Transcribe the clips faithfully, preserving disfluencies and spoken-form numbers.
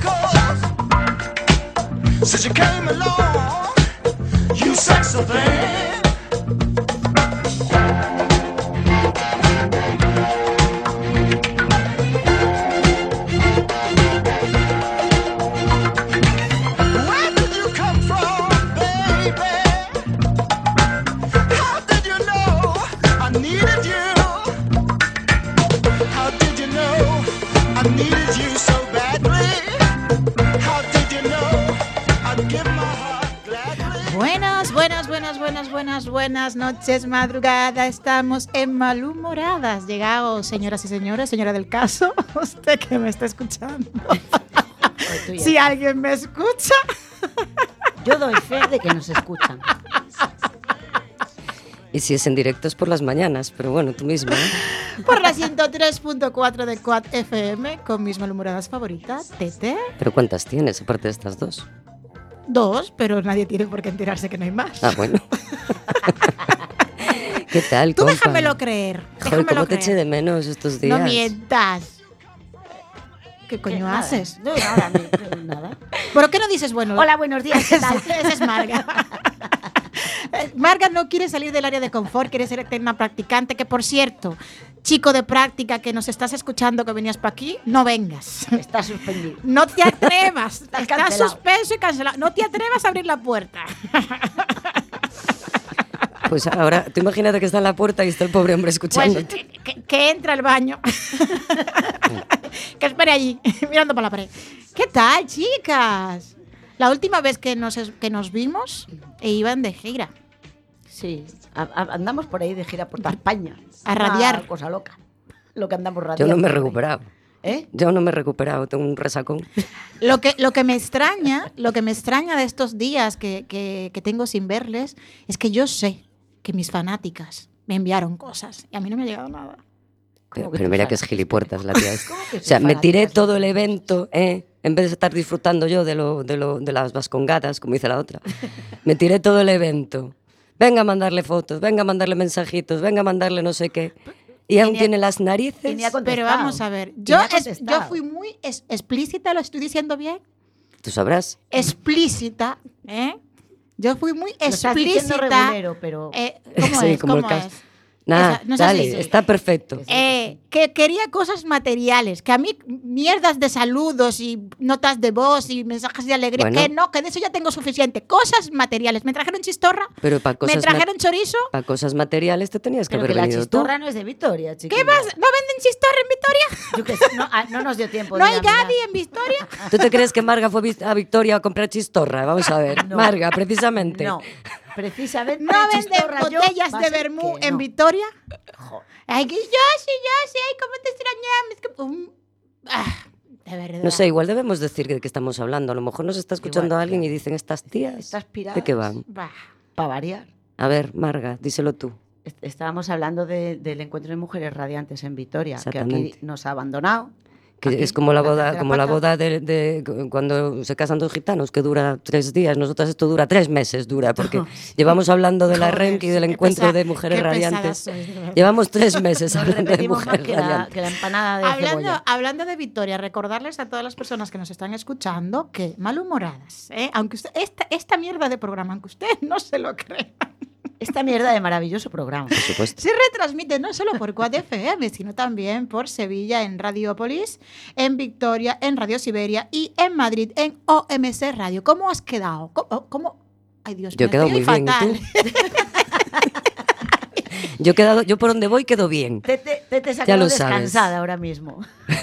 miracles since you came along, you sexy thing. Where did you come from, baby? How did you know I needed you? How did you know I needed you so badly? How did you know I'd give my heart gladly? Buenas, buenas, buenas, buenas, buenas, buenas noches, madrugada. Estamos en Malhumoradas. Llegado, señoras y señores, señora del caso, usted que me está escuchando. Si alguien me escucha. Yo doy fe de que nos escuchan. Y si es en directo es por las mañanas, pero bueno, tú misma, ¿eh? Por la ciento tres punto cuatro de Quad F M, con mis malhumoradas favoritas, Tete. ¿Pero cuántas tienes aparte de estas dos? Dos, pero nadie tiene por qué enterarse que no hay más. Ah, bueno. ¿Qué tal, Tú compa? déjamelo creer. Joder, Déjamelo ¿cómo te creer. eché de menos estos días? No mientas. ¿Qué coño Nada, haces? No, nada, no, nada. ¿Por qué no dices bueno? Hola, buenos días, ¿qué tal? Esa es Marga. Marga no quiere salir del área de confort, quiere ser eterna practicante, que por cierto, chico de práctica que nos estás escuchando que venías para aquí, no vengas. Está suspendido. No te atrevas. Estás Estás cancelado. suspenso y cancelado. No te atrevas a abrir la puerta. Pues ahora, tú imagínate que está en la puerta y está el pobre hombre Pues escuchándote. que, que entra al baño. Que espere allí, mirando por la pared. ¿Qué tal, chicas? La última vez que nos, es- que nos vimos, e iban de gira. Sí, a- a- andamos por ahí de gira por toda España. A radiar. Una cosa loca. Lo que andamos Yo radiando. no me he por ahí. recuperado. ¿Eh? Yo no me he recuperado, tengo un resacón. Lo que, lo que me extraña, lo que me extraña de estos días que, que, que tengo sin verles, es que yo sé que mis fanáticas me enviaron cosas y a mí no me ha llegado nada. Pero, que pero tus mira que es fanáticas? gilipuertas la tía esta. ¿Cómo que O sea, tus me tiré fanáticas? todo el evento, ¿eh? En vez de estar disfrutando yo de, lo, de, lo, de las vascongadas, como dice la otra. Me tiré todo el evento. Venga a mandarle fotos, venga a mandarle mensajitos, venga a mandarle no sé qué. Y aún ni a- tiene las y narices. ni ha contestado. Pero vamos a ver, Y yo, me ha es- yo contestado. fui muy es- explícita, ¿lo estoy diciendo bien? Tú sabrás. Explícita, ¿eh? Yo fui muy Lo estás diciendo explícita. regulero, pero... Eh, ¿Cómo Sí, es? como el ¿Cómo caso. es? Nada, Esa- no sé dale, si- está perfecto. Eh, que quería cosas materiales, que a mí mierdas de saludos y notas de voz y mensajes de alegría, Bueno. que no, que de eso ya tengo suficiente. Cosas materiales. Me trajeron chistorra, Pero para me cosas, ma- trajeron chorizo. pa' cosas materiales te tenías que Pero haber que la venido tú. chistorra no es de Victoria, chiquilla. ¿Qué más? ¿No venden chistorra en Vitoria? Yo qué sé, no, ah, no nos dio tiempo. ¿No de hay ir a mirar. Gadi en Victoria? ¿Tú te crees que Marga fue vis- a Victoria a comprar chistorra? Vamos a ver. No. Marga, precisamente. No, precisamente ¿No venden chistorra yo, botellas va a de ser vermú que en no. Vitoria? Ay, que yo sí, yo sí, ay, cómo te extrañamos. Es que, um, ah, de verdad. No sé, igual debemos decir de qué estamos hablando. A lo mejor nos está escuchando Igual, alguien ya. y dicen, estas tías, Estas piradas. ¿de qué van? Bah. Para variar. A ver, Marga, díselo tú. Est- Estábamos hablando de- del encuentro de mujeres radiantes en Vitoria, que aquí Exactamente. nos ha abandonado. Que Aquí, es como la la boda, tercera como la pata. boda de, de cuando se casan dos gitanos, que dura tres días. Nosotras esto dura tres meses, dura, porque llevamos hablando de la Joder, Renque y del sí, qué encuentro pesa- de mujeres qué pesadas radiantes. sois, de verdad. Llevamos tres meses Nos hablando de repetimos más mujeres que la, radiantes. que la empanada de Hablando, cebolla. hablando de Victoria, recordarles a todas las personas que nos están escuchando que malhumoradas, ¿eh? Aunque usted, esta, esta mierda de programa, aunque usted no se lo crea, Esta mierda de maravilloso programa. Por supuesto. se retransmite no solo por Quad F M, sino también por Sevilla en Radiópolis, en Victoria en Radio Siberia y en Madrid en O M C Radio. ¿Cómo has quedado? ¿Cómo? cómo? Ay, Dios Yo he mío, quedado estoy muy bien, ¿y fatal. Yo, he quedado, yo por donde voy quedo bien. Tete, Tete se ha Ya quedado lo sabes. descansada ahora mismo.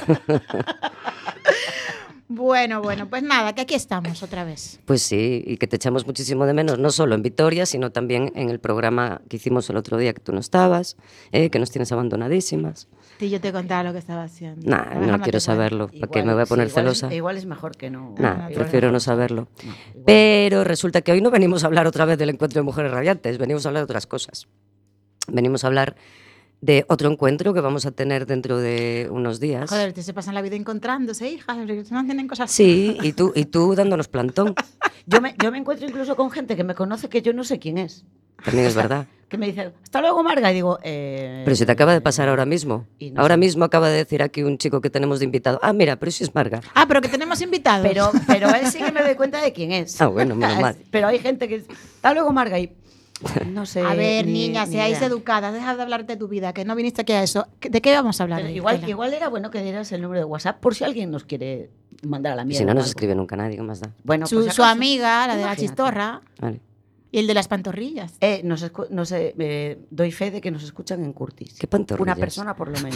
Bueno, bueno, pues nada, que aquí estamos otra vez. Pues sí, y que te echamos muchísimo de menos, no solo en Vitoria, sino también en el programa que hicimos el otro día que tú no estabas, eh, que nos tienes abandonadísimas. Si yo te contaba lo que estaba haciendo. Nah, Déjame no te igual cuento. saberlo, porque Igual- me voy a sí, poner igual es- celosa. igual es mejor que no. Nah, igual prefiero es no mejor. saberlo. No, igual. Pero resulta que hoy no venimos a hablar otra vez del encuentro de mujeres radiantes, venimos a hablar de otras cosas. Venimos a hablar de otro encuentro que vamos a tener dentro de unos días. Joder, te se pasan la vida encontrándose, hijas, no tienen cosas. Sí, y tú, y tú dándonos plantón. Yo me, yo me encuentro incluso con gente que me conoce que yo no sé quién es. también es verdad. Que me dice, hasta luego, Marga. Y digo, eh... Pero si te acaba de pasar ahora mismo. Y no Ahora sé. mismo acaba de decir aquí un chico que tenemos de invitado. Ah, mira, pero si es Marga. Ah, pero que tenemos invitados. Pero, pero él sí que me doy cuenta de quién es. Ah, bueno, menos mal. Pero hay gente que... Hasta luego, Marga. Y no sé. A ver, ni- niña, ni seáis idea. educadas, deja de hablar de tu vida, que no viniste aquí a eso. ¿De qué vamos a hablar? Pero hoy, igual, Estela? igual era bueno que dieras el número de WhatsApp por si alguien nos quiere mandar a la Y mierda. si no o nos algo. escribe nunca nadie, ¿qué más da? Bueno, Su, por si su acaso. amiga, la de la Imagínate. chistorra, Vale. y el de las pantorrillas. Eh, nos escu- no sé, eh, doy fe de que nos escuchan en Curtis. ¿Qué pantorrillas? Una persona por lo menos.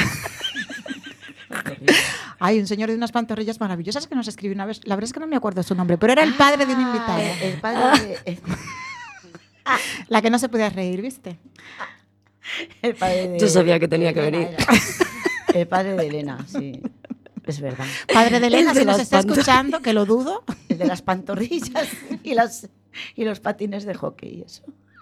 Hay un señor de unas pantorrillas maravillosas que nos escribió una vez. La verdad es que no me acuerdo su nombre, pero era el padre de un invitado. Ah, el padre de, el, La que no se podía reír, ¿viste? el padre de... Yo sabía que tenía que Elena venir. era. El padre de Elena, sí. Es verdad. Padre de Elena, El de si nos las está pantor- escuchando, que lo dudo. El de las pantorrillas y, las, y los patines de hockey y eso.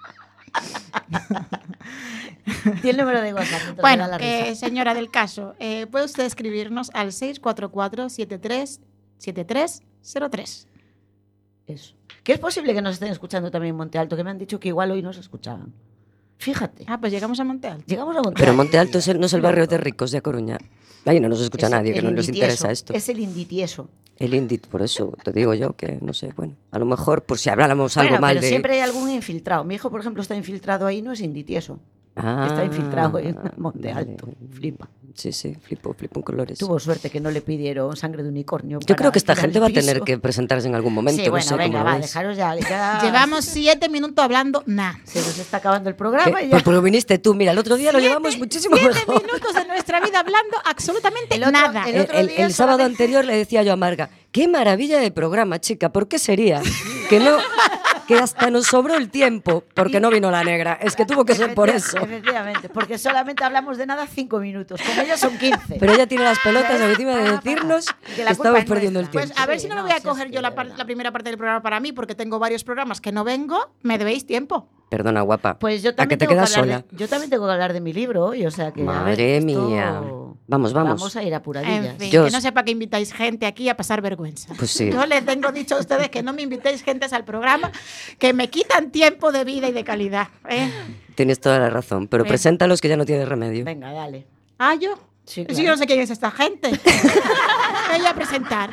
Di el número de WhatsApp. mientras me Bueno, da la que, risa. señora del caso, eh, puede usted escribirnos al seis cuatro cuatro, siete tres siete tres cero tres. Eso. Que es posible que nos estén escuchando también en Monte Alto, que me han dicho que igual hoy nos escuchaban. Fíjate. Ah, pues llegamos a Monte Alto. Llegamos a Monte Pero Alto. Monte Alto es el- no es el barrio de ricos de A Coruña. Ahí no nos escucha Es nadie, que el no nos inditieso, interesa esto. Es el inditieso. El Indit, por eso te digo yo que, no sé, bueno, a lo mejor por si habláramos algo Bueno, mal pero de... siempre hay algún infiltrado. Mi hijo, por ejemplo, está infiltrado ahí, no es inditieso. Ah, Está infiltrado en Monte vale. Alto. Flipa. Sí, sí, flipo, flipo en colores. Tuvo suerte que no le pidieron sangre de unicornio. Yo para creo que esta tirar gente el va a tener piso. que presentarse en algún momento, Sí, no bueno, sé venga, cómo lo va, veis. dejaros ya. ya Llevamos siete minutos hablando nada. Se nos está acabando el programa ¿Qué? y ya. Pues porque viniste tú, mira, el otro día lo llevamos muchísimo siete mejor. minutos de nuestra vida hablando absolutamente El otro- nada. el El, otro el- día el sábado solamente- anterior le decía yo a Marga, qué maravilla de programa, chica, ¿por qué sería? Que no, que hasta nos sobró el tiempo, porque no vino la negra. Es que tuvo que ser por eso. Efectivamente, porque solamente hablamos de nada cinco minutos. Con ellos son quince. Pero ella tiene las pelotas encima de decirnos Que que la culpa estamos es perdiendo el nuestra. tiempo. Pues a ver Sí, si no, no, me voy a si coger es yo que la, de par- verdad. la primera parte del programa para mí, porque tengo varios programas que no vengo, me debéis tiempo. Perdona, guapa. Pues yo ¿A que también, te tengo que quedas hablar sola? de, yo también tengo que hablar de mi libro hoy, o sea que... a ver, Madre esto- mía. Vamos, vamos. Vamos a ir apuradillas. En fin, Yo- que no sepa que invitáis gente aquí a pasar vergüenza. Pues sí. Yo les tengo dicho a ustedes que no me invitéis gentes al programa, que me quitan tiempo de vida y de calidad. ¿eh? Tienes toda la razón, pero Eh. preséntalos que ya no tiene remedio. Venga, dale. Ah, yo. Sí, Si claro. yo no sé quién es esta gente. Me voy a presentar.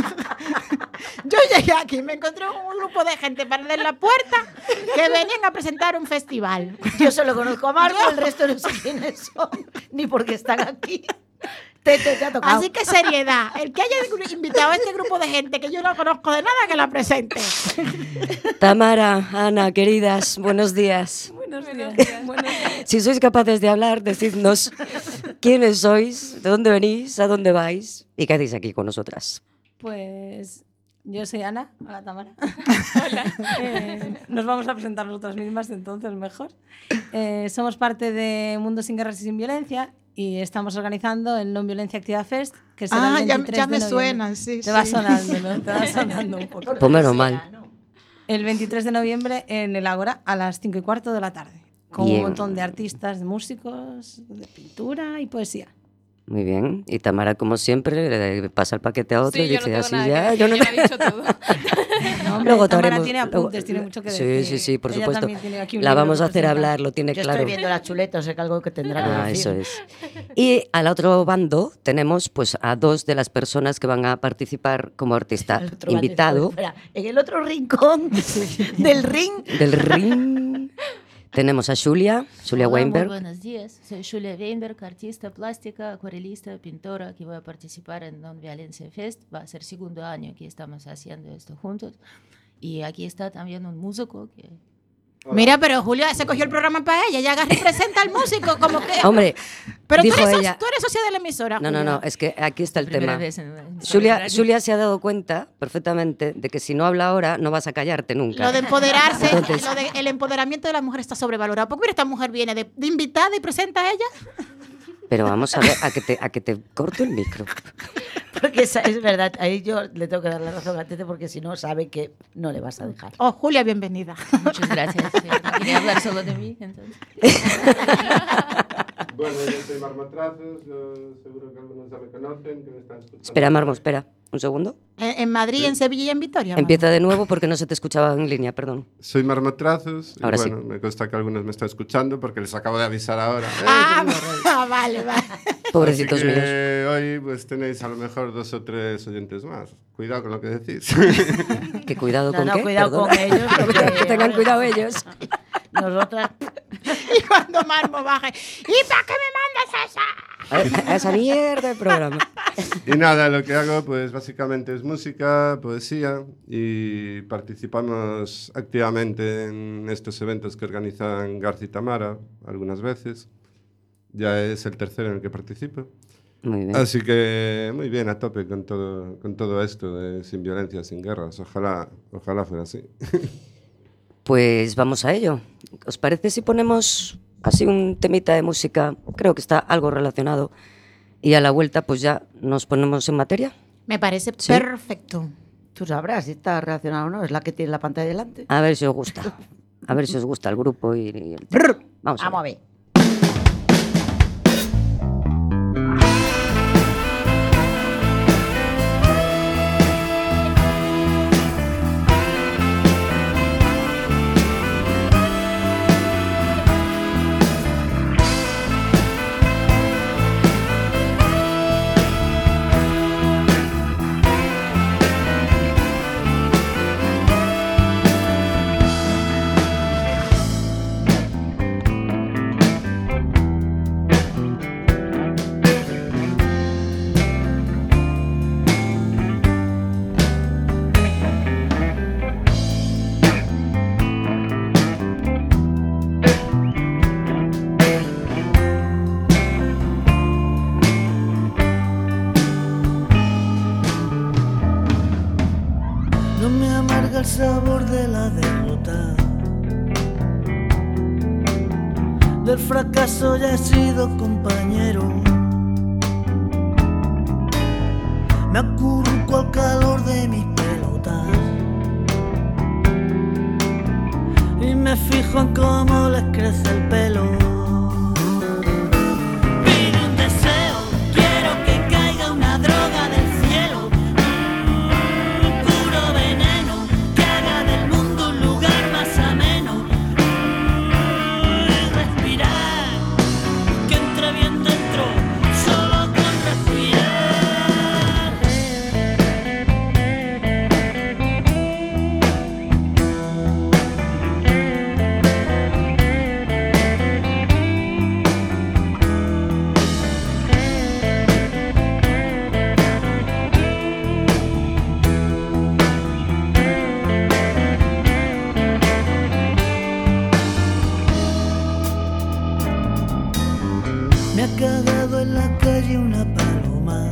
Yo llegué aquí, me encontré un grupo de gente para en la puerta que venían a presentar un festival. Yo solo conozco a Marco, el resto no sé quiénes son, ni por qué están aquí. Te, te, te ha tocado. Así que seriedad. El que haya invitado a este grupo de gente que yo no conozco de nada, que la presente. Tamara, Ana, queridas, buenos días. Buenos días. Buenos días. Si sois capaces de hablar, decidnos quiénes sois, de dónde venís, a dónde vais y qué hacéis aquí con nosotras. Pues yo soy Ana, hola Tamara. Hola. Eh, nos vamos a presentar nosotras mismas entonces mejor. Eh, somos parte de Mundo sin Guerras y sin Violencia y estamos organizando el Non Violencia Activa Fest, que será Ah, el ya, veintitrés ya de me noviembre. suenan, sí. Te va sí. sonando, ¿no? Te va sonando un poco. Pues menos mal. El veintitrés de noviembre en el Ágora a las cinco y cuarto de la tarde. Con Bien. un montón de artistas, de músicos, de pintura y poesía. Muy bien. Y Tamara, como siempre, le pasa el paquete a otro Sí, y yo no dice tengo así nada ya. que Yo decir, no ella me ha dicho todo. No, hombre, Luego te Tamara haremos- tiene luego- apuntes, tiene mucho que sí, decir. Sí, sí, por Ella supuesto. también tiene aquí un La libro vamos que a hacer presentar. hablar, lo tiene Yo claro. estoy viendo la chuleta, o sea que algo que tendrá que Ah, decir. eso es. Y al otro bando tenemos pues a dos de las personas que van a participar como artista Al otro invitado bando, espera, en el otro rincón del ring. del ring. Tenemos a Julia, Julia Hola, muy Weinberg. buenos días. Soy Julia Weinberg, artista plástica, acuarelista, pintora, que voy a participar en Non Violencia Fest. Va a ser segundo año que estamos haciendo esto juntos. Y aquí está también un músico que... Mira, pero Julia se cogió el programa para ella. Ella agarra y presenta al músico, como que. Hombre, Pero tú dijo eres, ella. tú eres socia de la emisora. No, no, Julia. no, es que aquí está el Primera tema. vez en- en Julia, radio. Julia se ha dado cuenta perfectamente de que si no habla ahora no vas a callarte nunca. Lo de empoderarse, Entonces- lo de el empoderamiento de la mujer está sobrevalorado. Porque mira, esta mujer viene de, de invitada y presenta a ella. Pero vamos a ver, a que te, a que te corto el micro. Porque esa- es verdad, ahí yo le tengo que dar la razón a Tete porque si no sabe que no le vas a dejar. Oh, Julia, bienvenida. Muchas gracias. Sí, no quería hablar solo de mí, entonces. Bueno, yo soy Marmotrazos, eh, seguro que algunos ya me conocen, que me están escuchando. Espera, Marmo, espera. Un segundo. En, en Madrid, en Sevilla y en Vitoria. Empieza de nuevo porque no se te escuchaba en línea, perdón. Soy Marmotrazos. Y Ahora bueno, sí. me consta que algunos me están escuchando porque les acabo de avisar ahora. ¡Eh, Ah, tenemos radio! vale, vale. Pobrecitos Así que míos. hoy pues tenéis a lo mejor dos o tres oyentes más. Cuidado con lo que decís. Que cuidado No, con no, qué, cuidado perdona. con ellos, porque- Que tengan cuidado ellos. Nosotras, Y cuando Marmo baje, ¿y para qué me mandas esa? A esa mierda de programa. Y nada, lo que hago pues básicamente es música, poesía y participamos activamente en estos eventos que organizan García y Tamara algunas veces. Ya es el tercero en el que participo. Muy bien. Así que muy bien, a tope con todo, con todo esto de sin violencia, sin guerras. Ojalá, ojalá fuera así. Pues vamos a ello. ¿Os parece si ponemos así un temita de música? Creo que está algo relacionado. Y a la vuelta pues ya nos ponemos en materia. Me parece Sí. perfecto. tú sabrás si está relacionado o no. Es la que tiene la pantalla delante. A ver si os gusta. A ver si os gusta el grupo y, y el tema. Vamos a ver. Vamos a ver. No me amarga el sabor de la derrota. Del fracaso ya he sido compañero. Me acurruco al calor de mis pelotas y me fijo en cómo les crece el pelo. Pide un deseo, quiero que caiga una droga del cielo. Puro veneno que haga del mundo un lugar más ameno. Y respirar, que entre bien dentro, solo con respirar. Me ha cagado en la calle una paloma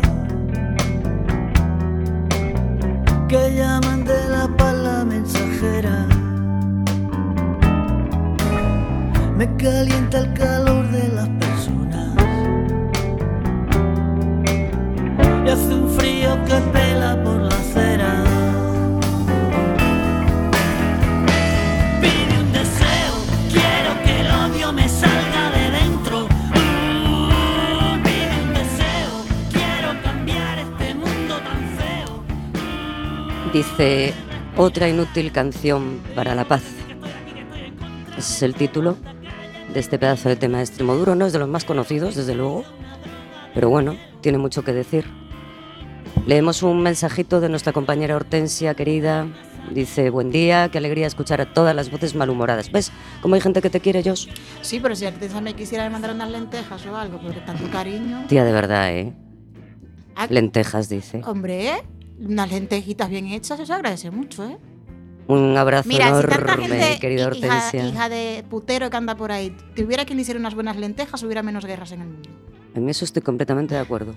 que llaman de la pala mensajera. Me calienta el calor de las personas y hace un frío que pela por la acera. Pide un deseo, quiero que el odio me salga de dentro. Mm, Pide un deseo, quiero cambiar este mundo tan feo. Dice, otra inútil canción para la paz. Ese es el título de este pedazo de tema de Extremoduro. No es de los más conocidos, desde luego, pero bueno, tiene mucho que decir. Leemos un mensajito de nuestra compañera Hortensia, querida. Dice, buen día, qué alegría escuchar a todas las voces malhumoradas. ¿Ves cómo hay gente que te quiere, Jos? Sí, pero si Artesa me quisiera mandar unas lentejas o algo, porque tanto cariño. Tía, de verdad, ¿eh? Ah, Lentejas, dice. Hombre, ¿eh? Unas lentejitas bien hechas, eso se agradece mucho, ¿eh? Un abrazo Mira, si tanta enorme, gente, querida hi- hija, Hortensia. hija de putero que anda por ahí, tuviera quien le hiciera unas buenas lentejas, hubiera menos guerras en el mundo. En eso estoy completamente de acuerdo.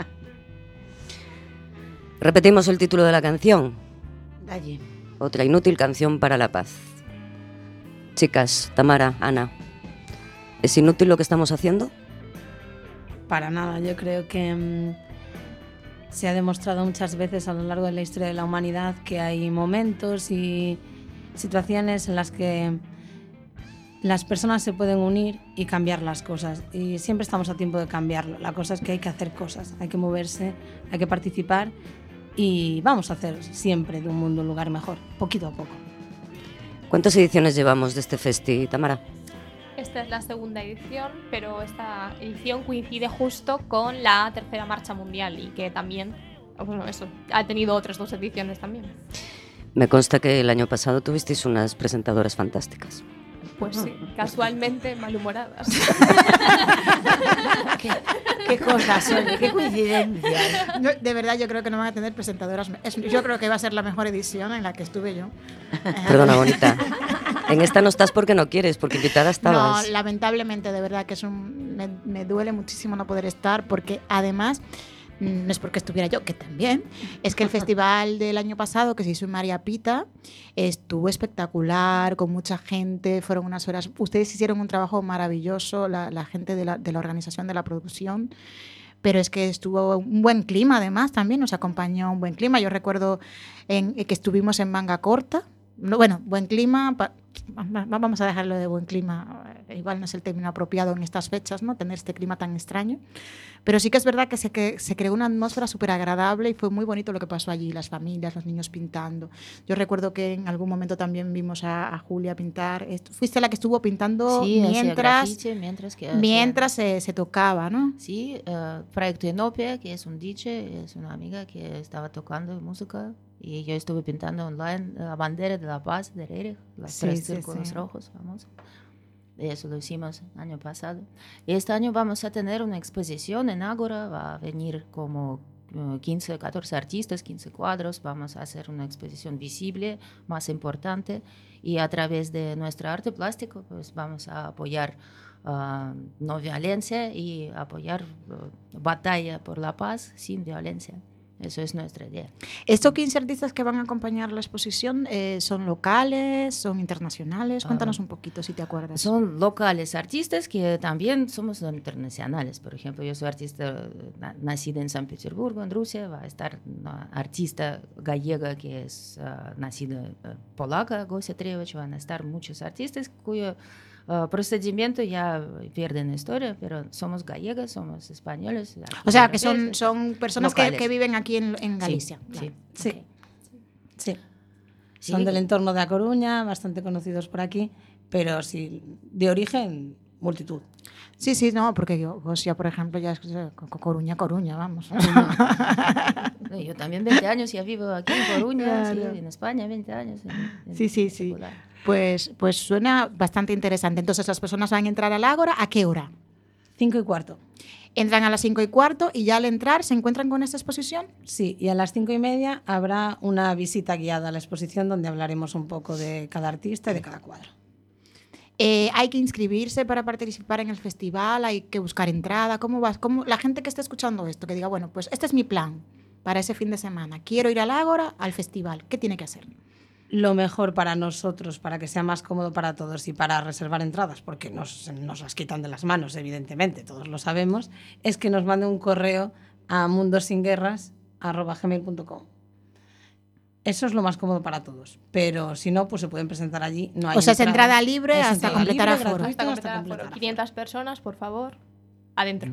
Repetimos el título de la canción. Allí. Otra inútil canción para la paz. Chicas, Tamara, Ana, ¿es inútil lo que estamos haciendo? Para nada, yo creo que mm, se ha demostrado muchas veces a lo largo de la historia de la humanidad que hay momentos y situaciones en las que las personas se pueden unir y cambiar las cosas. Y siempre estamos a tiempo de cambiarlo. La cosa es que hay que hacer cosas, hay que moverse, hay que participar y vamos a hacer siempre de un mundo un lugar mejor, poquito a poco. ¿Cuántas ediciones llevamos de este festi, Tamara? Esta es la segunda edición, pero esta edición coincide justo con la tercera marcha mundial y que también, bueno, eso, ha tenido otras dos ediciones también. Me consta que el año pasado tuvisteis unas presentadoras fantásticas. Pues sí, casualmente malhumoradas. ¿Qué, qué cosas, oye, qué coincidencia. No, de verdad, yo creo que no van a tener presentadoras. Es- yo creo que va a ser la mejor edición en la que estuve yo. Perdona, bonita. En esta no estás porque no quieres, porque invitada estabas. No, lamentablemente, de verdad que es un, me, me duele muchísimo no poder estar, porque además, no es porque estuviera yo, que también, es que el festival del año pasado, que se hizo en María Pita, estuvo espectacular, con mucha gente, fueron unas horas. Ustedes hicieron un trabajo maravilloso, la, la gente de la, de la organización de la producción. Pero es que estuvo un buen clima, además, también nos acompañó un buen clima. Yo recuerdo en, que estuvimos en manga corta. No, bueno, buen clima, pa, vamos a dejarlo de buen clima, igual no es el término apropiado en estas fechas, ¿no? Tener este clima tan extraño. Pero sí que es verdad que se, que se creó una atmósfera súper agradable y fue muy bonito lo que pasó allí, las familias, los niños pintando. Yo recuerdo que en algún momento también vimos a, a Julia pintar. Esto, fuiste la que estuvo pintando Sí, hacía mientras, graffiti, mientras que mientras se, se tocaba, ¿no? Sí, uh, Proyecto Inopia, que es un D J, es una amiga que estaba tocando música y yo estuve pintando online la bandera de la paz de Erich, los Sí, tres sí, círculos sí. rojos famosos. Eso lo hicimos el año pasado. Y este año vamos a tener una exposición en Ágora, va a venir como uh, quince, catorce artistas, quince cuadros, vamos a hacer una exposición visible, más importante, y a través de nuestro arte plástico pues vamos a apoyar uh, no violencia y apoyar uh, batalla por la paz sin violencia. Eso es nuestra idea. ¿Estos quince artistas que van a acompañar la exposición eh, son locales, son internacionales? Cuéntanos un poquito, si te acuerdas. Son locales artistas que también somos internacionales. Por ejemplo, yo soy artista na- nacida en San Petersburgo, en Rusia. Va a estar una artista gallega que es uh, nacida uh, polaca, Gosia Trevich. Van a estar muchos artistas cuyo uh, procedimiento ya pierden historia, pero somos gallegas, somos españoles. O sea, que son, portugueses. son personas que, Locales. que viven aquí en, en Galicia. Sí, Claro. sí. Sí. Sí. Sí. Son del entorno de A Coruña, bastante conocidos por aquí, pero sí, de origen, multitud. Sí, sí, no, porque yo, Gosia, por ejemplo, ya es eh, co- co- Coruña, Coruña, vamos. No, yo también veinte años ya vivo aquí en Coruña, Claro. sí, en España veinte años. en- en Sí, sí, sí. particular. Pues, pues suena bastante interesante. Entonces, las personas van a entrar al Ágora, ¿a qué hora? Cinco y cuarto. Entran a las cinco y cuarto y ya al entrar se encuentran con esta exposición. Sí, y a las cinco y media habrá una visita guiada a la exposición donde hablaremos un poco de cada artista y de cada cuadro. Eh, hay que inscribirse para participar en el festival, hay que buscar entrada. ¿Cómo vas? ¿Cómo, la gente que esté escuchando esto, que diga, bueno, pues este es mi plan para ese fin de semana. Quiero ir al Ágora, al festival. ¿Qué tiene que hacer? Lo mejor para nosotros, para que sea más cómodo para todos y para reservar entradas, porque nos, nos las quitan de las manos, evidentemente, todos lo sabemos, es que nos mande un correo a mundosinguerras arroba gmail punto com. Eso es lo más cómodo para todos, pero si no, pues se pueden presentar allí. No hay O sea, es entrada libre Es hasta entrada completar libre, aforo. gratuito, Hasta hasta completar completar aforo. aforo. quinientas personas, por favor, adentro.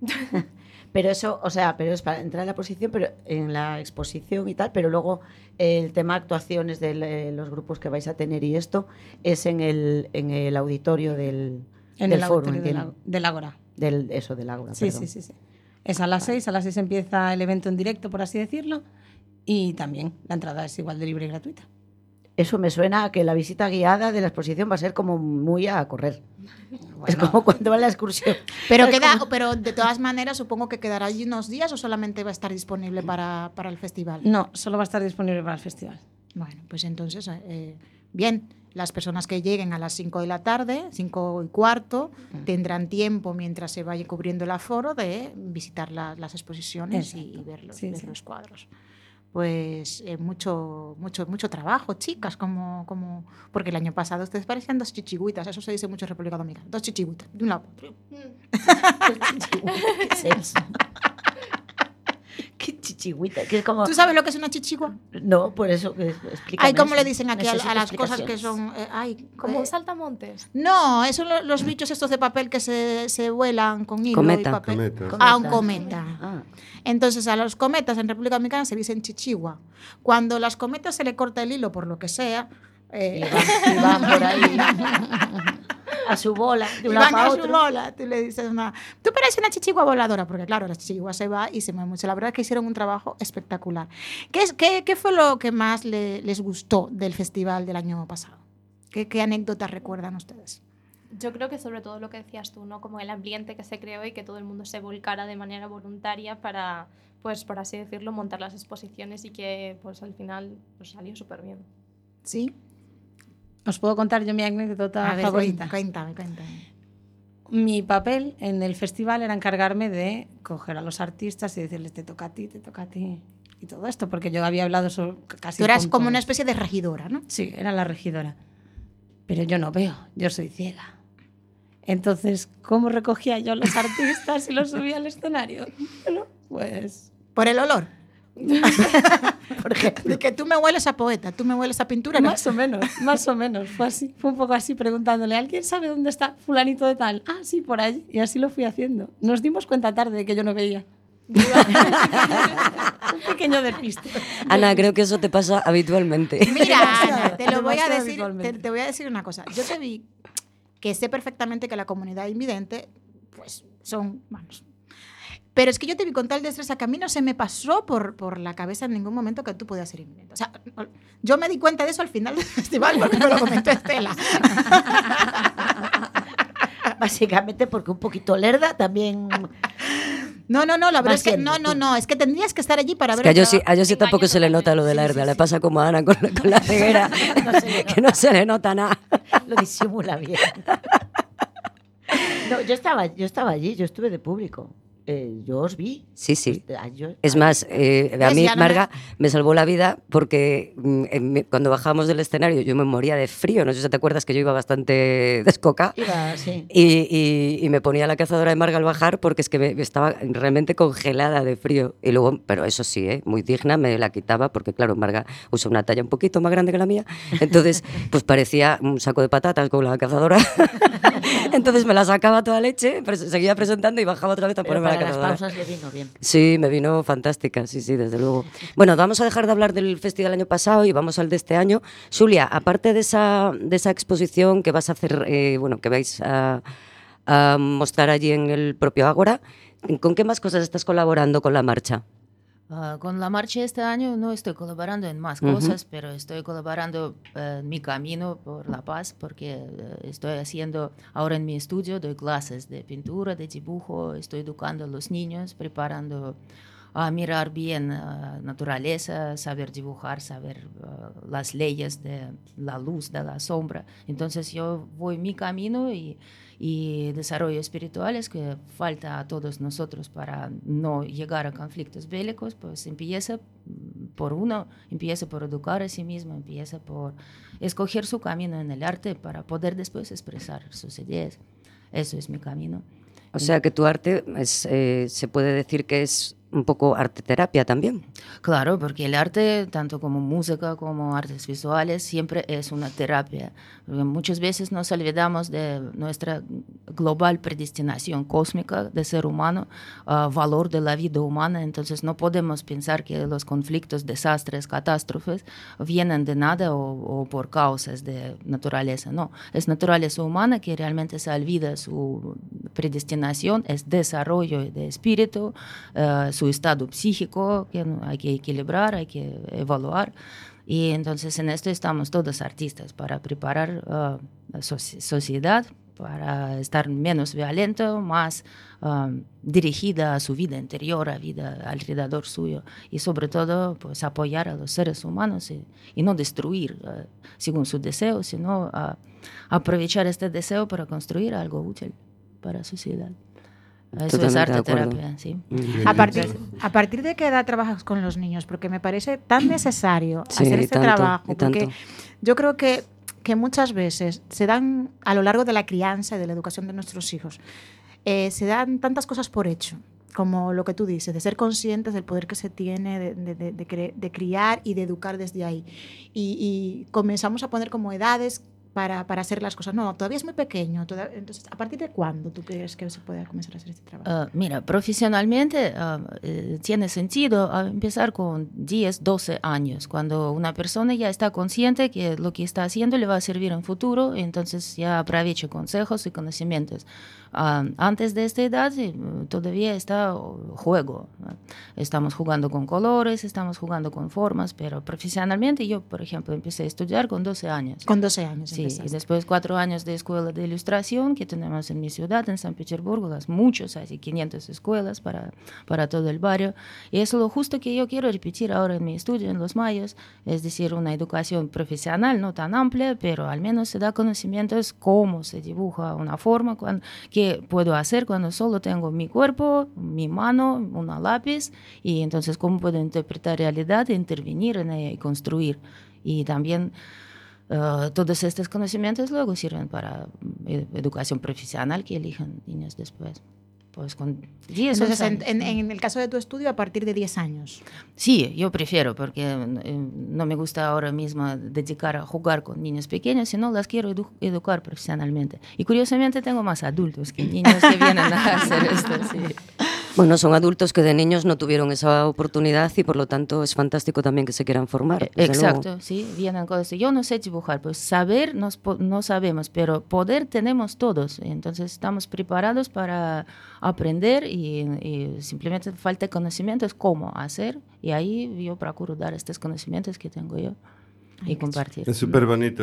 Pero eso, o sea, pero es para entrar en la posición, pero en la exposición y tal, pero luego el tema actuaciones de le- los grupos que vais a tener y esto es en el, en el auditorio del, En del el foro, auditorio del, entiendo. Ag- del Ágora. Del, eso, del Ágora, Sí, perdón. sí, sí, sí. Es a las seis, a las seis empieza el evento en directo, por así decirlo, y también la entrada es igual de libre y gratuita. Eso me suena a que la visita guiada de la exposición va a ser como muy a correr. Es Bueno. como cuando va a la excursión. Pero, Es queda, como- pero de todas maneras supongo que quedará allí unos días o solamente va a estar disponible para, para el festival. No, solo va a estar disponible para el festival. Bueno, pues entonces, eh, bien, las personas que lleguen a las cinco de la tarde, cinco y cuarto, tendrán tiempo mientras se vaya cubriendo el aforo de visitar la- las exposiciones y, Exacto. y ver, los, Sí, ver sí. los cuadros. Pues eh, mucho, mucho, mucho trabajo, chicas, como, como, porque el año pasado ustedes parecían dos chichigüitas, eso se dice mucho en República Dominicana, dos chichigüitas, de un lado para otro. ¿Qué es eso? Qué chichigüita, que es como... ¿Tú sabes lo que es una chichigua? No, por eso, que explícame Ay, ¿cómo eso. le dicen aquí a, Necesito a las cosas que explicaciones. son? eh, ay, Como eh, un saltamontes. No, esos son lo- los bichos estos de papel que se, se vuelan con hilo Cometa. y papel. Cometa. Ah, un cometa. Ah. Entonces a los cometas en República Dominicana se dicen chichigua. Cuando las cometas se le corta el hilo por lo que sea, eh, Y van, y van por ahí a su bola, de y un lado van para a su otro. bola, tú le dices una, tú pareces una chichigua voladora, porque claro, la chichigua se va y se mueve mucho. La verdad es que hicieron un trabajo espectacular. ¿Qué, es, qué, qué fue lo que más le- les gustó del festival del año pasado? ¿Qué, qué anécdotas recuerdan ustedes? Yo creo que sobre todo lo que decías tú, ¿no? Como el ambiente que se creó y que todo el mundo se volcara de manera voluntaria para, pues por así decirlo, montar las exposiciones y que pues al final pues, salió súper bien. ¿Sí? Os puedo contar yo mi anécdota A ver, favorita. cuéntame, cuéntame. Mi papel en el festival era encargarme de coger a los artistas y decirles te toca a ti, te toca a ti y todo esto, porque yo había hablado so- casi Tú eras con como todos. una especie de regidora, ¿no? Sí, era la regidora. Pero yo no veo, yo soy ciega. Entonces, ¿cómo recogía yo a los artistas y los subía al escenario? Bueno, pues... Por el olor. Porque De que tú me hueles a poeta, tú me hueles a pintura. ¿no? Más o menos, más o menos. Fue así, fue un poco así preguntándole, ¿alguien sabe dónde está fulanito de tal? Ah, sí, por allí. Y así lo fui haciendo. Nos dimos cuenta tarde de que yo no veía. Un pequeño despiste. Ana, creo que eso te pasa habitualmente. Mira, Demasiado, Ana, te lo voy a demasiado decir, te, habitualmente. te voy a decir una cosa. Yo te vi que sé perfectamente que la comunidad invidente, pues son, vamos. Pero es que yo te vi con tal destreza que a mí no se me pasó por, por la cabeza en ningún momento que tú podías ser invidente. O sea, yo me di cuenta de eso al final del festival porque me lo comentó Estela. básicamente porque un poquito lerda también... No, no, no, la verdad Vas es que siendo no, no, tú. no, es que tendrías que estar allí para Es ver que a el Josie, trabajo. a Josie tampoco se le nota lo de la herda, le pasa como a Ana con la, con la ceguera, que no se le nota nada. Lo disimula bien. No, yo estaba, yo estaba allí, yo estuve de público. Eh, yo os vi. Sí, sí. Pues, ah, yo- Es más, eh, a ¿Ves? mí Ya no Marga me salvó la vida porque mm, en mi- cuando bajábamos del escenario yo me moría de frío. No sé si te acuerdas que yo iba bastante descoca. Iba, sí. Y, y- y me ponía la cazadora de Marga al bajar porque es que me, estaba realmente congelada de frío. Y luego, pero eso sí, ¿eh? Muy digna, me la quitaba porque, claro, Marga usa una talla un poquito más grande que la mía. Entonces, pues parecía un saco de patatas con la cazadora. Entonces me la sacaba toda leche, pero seguía presentando y bajaba otra vez a Pero ponerme para la las cazadora. pausas le vino bien. Sí, me vino fantástica, sí, sí, desde luego. Bueno, vamos a dejar de hablar del festival del año pasado y vamos al de este año. Xulia, aparte de esa, de esa exposición que vas a hacer, eh, bueno, que vais a, a mostrar allí en el propio Ágora, ¿con qué más cosas estás colaborando con la marcha? Ah, con la marcha este año no estoy colaborando en más Ujú. cosas, pero estoy colaborando eh, en mi camino por la paz, porque eh, estoy haciendo ahora en mi estudio, doy clases de pintura, de dibujo, estoy educando a los niños, preparando a mirar bien la naturaleza, saber dibujar, saber uh, las leyes de la luz, de la sombra. Entonces yo voy mi camino y, y desarrollo espirituales que falta a todos nosotros para no llegar a conflictos bélicos, pues empieza mm, por uno, empieza por educar a sí mismo, empieza por escoger su camino en el arte para poder después expresar sus ideas. Eso es mi camino. O sea que tu arte es, eh, se puede decir que es un poco arte terapia también. Claro, porque el arte, tanto como música como artes visuales, siempre es una terapia. Porque muchas veces nos olvidamos de nuestra global predestinación cósmica de ser humano, uh, valor de la vida humana. Entonces no podemos pensar que los conflictos, desastres, catástrofes vienen de nada o, o por causas de naturaleza. No, es naturaleza humana que realmente se olvida su predestinación, es desarrollo de espíritu, uh, su estado psíquico que hay que equilibrar, hay que evaluar. Y entonces en esto estamos todos artistas para preparar uh, la soci- sociedad, para estar menos violento, más um, dirigida a su vida interior, a vida alrededor suyo. Y sobre todo, pues apoyar a los seres humanos y, y no destruir uh, según su deseo, sino uh, aprovechar este deseo para construir algo útil para la sociedad. Eso es Totalmente de arte acuerdo. terapia, sí. A partir, ¿A partir de qué edad trabajas con los niños? Porque me parece tan necesario Sí, hacer y este tanto, trabajo. y tanto. Porque yo creo que, que muchas veces se dan, a lo largo de la crianza y de la educación de nuestros hijos, eh, se dan tantas cosas por hecho. como lo que tú dices, de ser conscientes del poder que se tiene de, de, de, de, cre- de criar y de educar desde ahí. Y, y comenzamos a poner como edades para, para hacer las cosas. No, todavía es muy pequeño. Toda, entonces, ¿a partir de cuándo tú crees que se puede comenzar a hacer este trabajo? Ah, mira, profesionalmente ah, eh, tiene sentido ah, empezar con diez, doce años, cuando una persona ya está consciente que lo que está haciendo le va a servir en futuro, entonces ya aprovecha consejos y conocimientos. Ah, antes de esta edad eh, todavía está juego. ¿no? Estamos jugando con colores, estamos jugando con formas, pero profesionalmente yo, por ejemplo, empecé a estudiar con doce años. Con doce años. Sí, empezaste. y después cuatro años de escuela de ilustración que tenemos en mi ciudad, en San Petersburgo, las muchos, hay quinientas escuelas para, para todo el barrio. Y eso es lo justo que yo quiero repetir ahora en mi estudio en Los Mayos, es decir, una educación profesional, no tan amplia, pero al menos se da conocimientos cómo se dibuja una forma, cuando, qué puedo hacer cuando solo tengo mi cuerpo, mi mano, un lápiz, y entonces cómo puedo interpretar realidad, intervenir en ella y construir. Y también Uh, todos estos conocimientos luego sirven para ed- educación profesional que elijan niños después. Pues con diez Entonces, en, años. en, en el caso de tu estudio, a partir de diez años. Sí, yo prefiero, porque eh, no me gusta ahora mismo dedicar a jugar con niños pequeños, sino las quiero edu- educar profesionalmente. Y curiosamente tengo más adultos que niños que vienen a hacer esto. Sí. Bueno, son adultos que de niños no tuvieron esa oportunidad y por lo tanto es fantástico también que se quieran formar. desde Exacto, luego. sí, vienen con esto. Yo no sé dibujar, pues saber nos po- no sabemos, pero poder tenemos todos. Entonces estamos preparados para aprender y, y simplemente falta conocimientos cómo hacer. Y ahí yo procuro dar estos conocimientos que tengo yo y compartir. Es súper bonito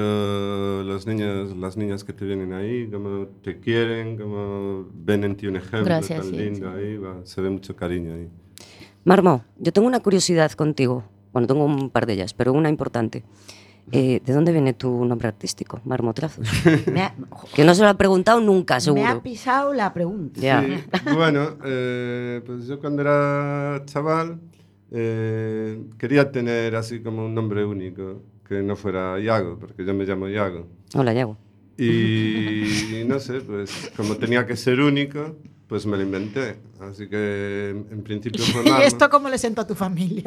los niños, las niñas que te vienen ahí, cómo te quieren, cómo ven en ti un ejemplo Gracias, tan sí, lindo sí. ahí, va, se ve mucho cariño ahí. Marmo, yo tengo una curiosidad contigo. Bueno, tengo un par de ellas, pero una importante. Eh, ¿De dónde viene tu nombre artístico, Marmotrazos? Me ha, Que no se lo ha preguntado nunca, me seguro. ha pisado la pregunta. Ya. Sí, bueno, eh, pues yo cuando era chaval eh, quería tener así como un nombre único, que no fuera Iago, porque yo me llamo Iago. Hola, Yago. Y no sé, pues como tenía que ser único, pues me lo inventé. Así que en principio fue ¿Y Marmo. esto cómo le sentó a tu familia?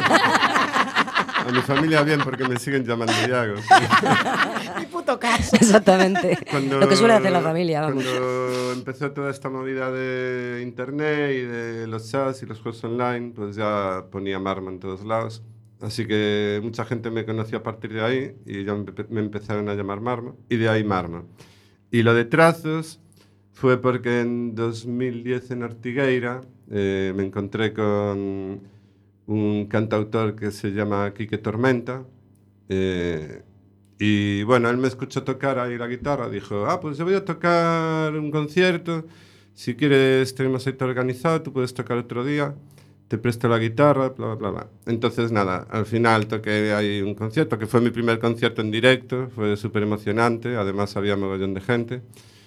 A mi familia bien, porque me siguen llamando Iago. Ni puto caso. Exactamente. Cuando- Lo que suele hacer la familia, vamos. Cuando empezó toda esta movida de internet y de los chats y los juegos online, pues ya ponía Marmo en todos lados. Así que mucha gente me conoció a partir de ahí y ya me empe- me empezaron a llamar Marmo. Y de ahí Marmo. Y lo de trazos fue porque en dos mil diez en Ortigueira eh, me encontré con un cantautor que se llama Quique Tormenta. eh, y bueno, él me escuchó tocar ahí la guitarra, dijo, ah, pues yo voy a tocar un concierto, si quieres tenemos ahí todo organizado, tú puedes tocar otro día, te presto la guitarra, bla, bla, bla. Entonces nada, al final toqué ahí un concierto, que fue mi primer concierto en directo, fue súper emocionante, además había mogollón de gente.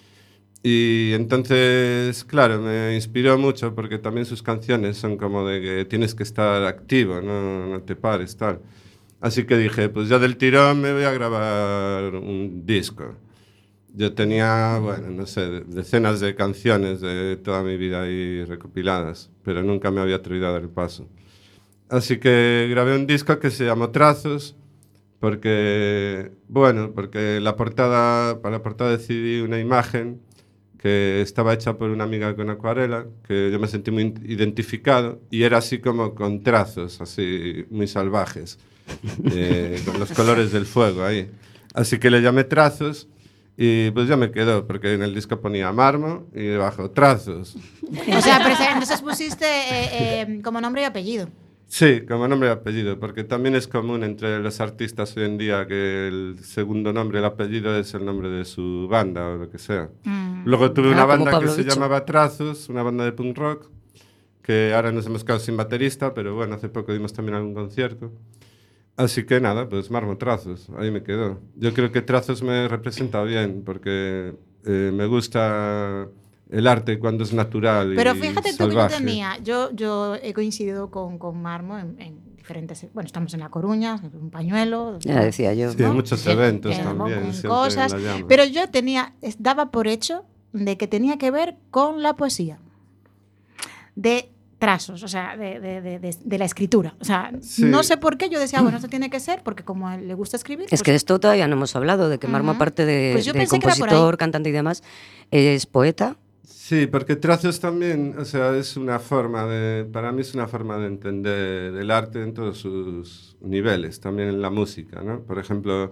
Y entonces, claro, me inspiró mucho porque también sus canciones son como de que tienes que estar activo, no, no te pares, tal. Así que dije, pues ya del tirón me voy a grabar un disco. Yo tenía, bueno, no sé, decenas de canciones de toda mi vida ahí recopiladas, pero nunca me había atrevido a dar el paso. Así que grabé un disco que se llamó Trazos, porque, bueno, porque la portada, para la portada decidí una imagen que estaba hecha por una amiga con acuarela, que yo me sentí muy identificado, y era así como con trazos, así muy salvajes, eh, con los colores del fuego ahí. Así que le llamé Trazos, y pues ya me quedó, porque en el disco ponía Marmo y debajo Trazos. O sea, pero entonces pusiste eh, eh, como nombre y apellido. Sí, como nombre y apellido, porque también es común entre los artistas hoy en día que el segundo nombre, el apellido es el nombre de su banda o lo que sea. Mm. Luego tuve Ah, una como banda que Pablo se Bicho. llamaba Trazos, una banda de punk rock, que ahora nos hemos quedado sin baterista, pero bueno, hace poco dimos también algún concierto. Así que nada, pues Marmo Trazos, ahí me quedó. Yo creo que Trazos me representa bien, porque eh, me gusta el arte cuando es natural Pero y fíjate tú que yo salvaje. tenía, yo, yo he coincidido con, con Marmo en, en diferentes, bueno, estamos en La Coruña, un pañuelo. Ya decía yo. Sí, hay muchos En- eventos en- también, en siempre cosas, en la llama. pero yo tenía, es- daba por hecho de que tenía que ver con la poesía. de trazos, o sea, de, de, de, de, de la escritura. O sea, Sí. no sé por qué yo decía, bueno, esto tiene que ser, porque como a él le gusta escribir... Es pues, que de esto todavía no hemos hablado, de que Marmo, Ujú. aparte de, Pues yo de pensé que era por compositor, ahí. cantante y demás, es poeta. Sí, porque trazos también, o sea, es una forma de, para mí es una forma de entender el arte en todos sus niveles, también en la música, ¿no? Por ejemplo,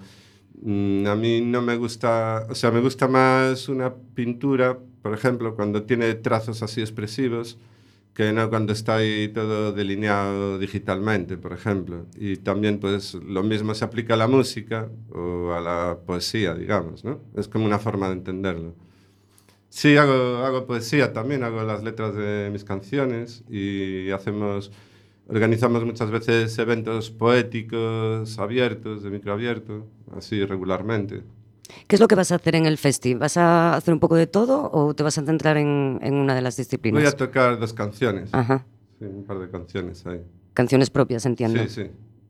mm, a mí no me gusta, o sea, me gusta más una pintura, por ejemplo, cuando tiene trazos así expresivos, que no cuando está ahí todo delineado digitalmente, por ejemplo. Y también, pues, lo mismo se aplica a la música o a la poesía, digamos, ¿no? Es como una forma de entenderlo. Sí, hago, hago poesía también, hago las letras de mis canciones y hacemos, organizamos muchas veces eventos poéticos abiertos, de microabierto, así regularmente. ¿Qué es lo que vas a hacer en el festi? ¿Vas a hacer un poco de todo o te vas a centrar en, en una de las disciplinas? Voy a tocar dos canciones, Ajá. sí, un par de canciones ahí. Canciones propias, entiendo. Sí, sí.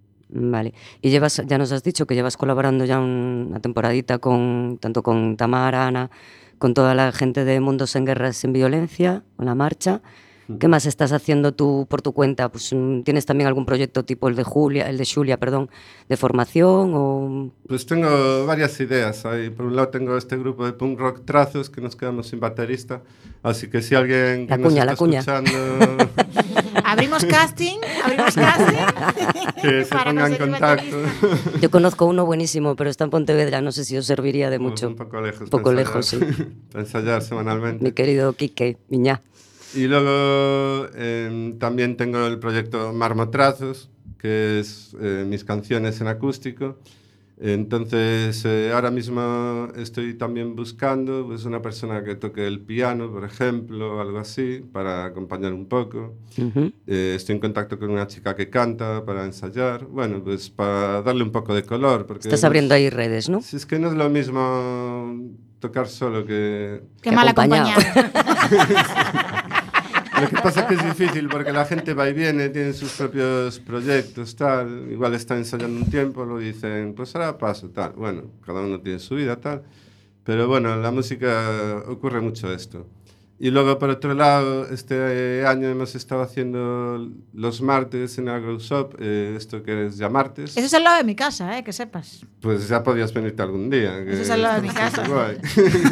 Vale. Y llevas, ya nos has dicho que llevas colaborando ya un- una temporadita con tanto con Tamara, Ana, con toda la gente de Mundos en Guerras sin Violencia, con la marcha. ¿Qué más estás haciendo tú por tu cuenta? Pues, mm, ¿tienes también algún proyecto tipo el de Julia, el de Xulia, perdón, de formación o Pues tengo varias ideas ahí. Por un lado tengo este grupo de punk rock Trazos, que nos quedamos sin baterista, así que si alguien que La nos cuña, está la cuña. escuchando abrimos casting, abrimos casting. que se para ponga en conseguir contacto. baterista. Yo conozco uno buenísimo, pero está en Pontevedra, no sé si os serviría de mucho. Un poco lejos. Un poco para lejos, ensayar, para ensayar semanalmente. Mi querido Quique Miñá. Y luego eh, también tengo el proyecto Marmotrazos, que es eh, mis canciones en acústico. Entonces, eh, ahora mismo estoy también buscando pues, una persona que toque el piano, por ejemplo, algo así, para acompañar un poco. Ujú. Eh, estoy en contacto con una chica que canta para ensayar. Bueno, pues para darle un poco de color. Porque Estás no abriendo es- ahí redes, ¿no? Si es que no es lo mismo tocar solo que... Qué Que mal acompañado. acompañado. Lo que pasa es que es difícil porque la gente va y viene, tiene sus propios proyectos, tal. Igual está ensayando un tiempo, lo dicen, pues ahora paso, tal. Bueno, cada uno tiene su vida, tal. Pero bueno, en la música ocurre mucho esto. Y luego, por otro lado, este año hemos estado haciendo los martes en el Grow Shop, eh, esto que es ya martes. Eso es al lado de mi casa, eh, que sepas. Pues ya podías venirte algún día. que Eso es al lado de mi está casa. guay.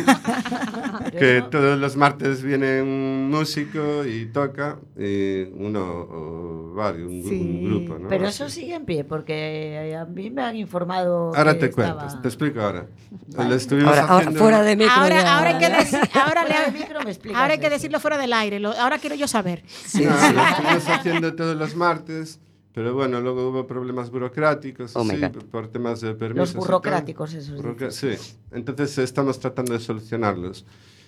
Que todos los martes viene un músico y toca, y uno o varios, un, Sí, un grupo, ¿no? Pero Así. eso sigue en pie, porque a mí me han informado. Ahora que te estaba- cuento, te explico ahora. Vale. Lo estuvimos Ahora, ahora, haciendo... fuera de micro Ahora, ya. ahora hay que decir, ahora, Fuera de le- micro me explicas ahora hay que eso. decirlo fuera del aire. Lo- ahora quiero yo saber. Sí, No, sí. lo estuvimos haciendo todos los martes, pero bueno, luego hubo problemas burocráticos, Oh my así, God. por- por temas de permisos. Los y tal. burocráticos, esos. Burocra- Sí, entonces estamos tratando de solucionarlos.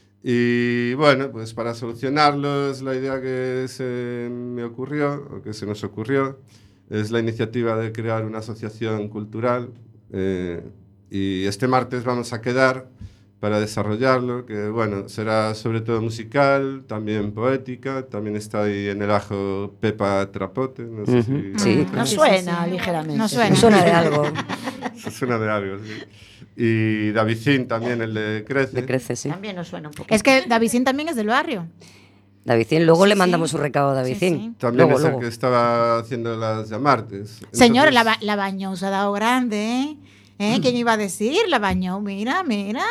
Y bueno, pues para solucionarlos, la idea que se me ocurrió, o que se nos ocurrió, es la iniciativa de crear una asociación cultural. eh, y este martes vamos a quedar para desarrollarlo, que bueno, será sobre todo musical, también poética, también está ahí en el ajo Pepa Trapote, no sé Ujú, si... sí. Nos Sí, sí, suena sí. ligeramente. Nos sí. suena. Me suena de algo. Eso suena de algo, sí. Y Davidcín también, el de Crece. Me crece, sí. También nos suena un poco. Es que Davidín también es del barrio. Davidcín, luego Sí, le sí. mandamos un recado a Davidín. Sí, sí. También Luego, es el luego. que estaba haciendo las llamartes. Señor, Entonces, la, ba- la bañó se ha dado grande, ¿eh? ¿Eh? ¿Quién iba a decir? La bañó, mira, mira.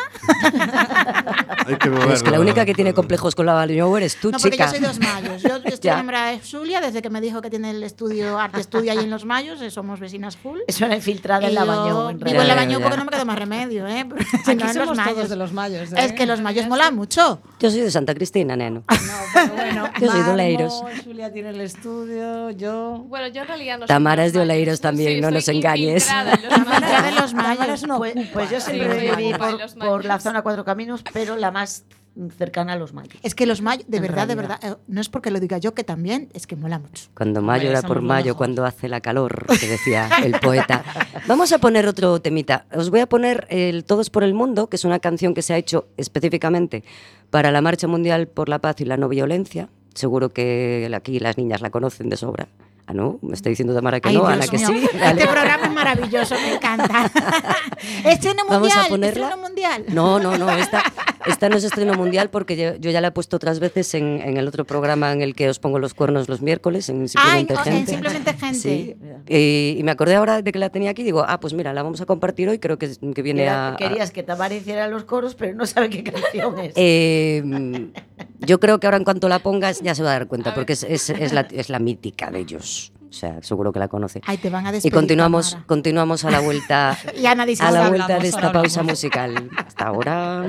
hay que Pero moverlo. es que la única que tiene complejos con la Baño eres tú, No, porque chica. yo soy de Los Mayos. Yo, yo estoy Ya. enamorada de Zulia desde que me dijo que tiene el estudio, arte estudio ahí en Los Mayos. eh, Somos vecinas full. Suena infiltrada en Y la yo bañó. En vivo en realidad. la Ya, bañó ya, porque ya. no me queda más remedio, ¿eh? Porque si Aquí no, en somos Los todos Mayos. de los mayos. ¿eh? Es que Los Mayos molan mucho. Yo soy de Santa Cristina, neno. No, pero bueno, Yo soy de Marmo, Oleiros. Julia tiene el estudio, yo. Bueno, yo en realidad no soy Tamara los es de mayos, Oleiros también, sí, no soy nos engañes. infiltrada en los Tamara mayos. de Los Tamara Mayos. es una Pues, ocupa. pues yo siempre Sí, soy viví ocupa de por, los por la mayos. zona Cuatro Caminos, pero la más cercana a los mayos. Es que Los Mayos, de En verdad, de realidad. verdad, eh, no es porque lo diga yo, que también es que mola mucho. Cuando mayo Hombre, era somos por lo mayo, mejor. cuando hace la calor, que decía el poeta. Vamos a poner otro temita. Os voy a poner el Todos por el Mundo, que es una canción que se ha hecho específicamente para la Marcha Mundial por la Paz y la No Violencia. Seguro que aquí las niñas la conocen de sobra. Ah, ¿no? Me está diciendo Tamara que Ay, no, Dios Ana, que mío. sí. Este Vale. programa es maravilloso, me encanta. Estreno Vamos mundial, a ponerla. estreno mundial. No, no, no, esta, esta no es estreno mundial porque yo, yo ya la he puesto otras veces en, en el otro programa en el que os pongo los cuernos los miércoles, en Ay, Simplemente en Gente. Simplemente Gente. Sí. Y, y me acordé ahora de que la tenía aquí y digo, ah, pues mira, la vamos a compartir hoy, creo que, que viene Era- a... a- Querías que Tamara hiciera los coros, pero no sabe qué canción es. Eh, yo creo que ahora en cuanto la pongas ya se va a dar cuenta, porque es, es, es, la, es la mítica de ellos. O sea, seguro que la conoce. Ay, te van a Y despedir, continuamos, Tamara. continuamos a la vuelta, Y Ana dice, a la ahora vuelta hablamos, de esta ahora pausa hablamos. musical. Hasta ahora.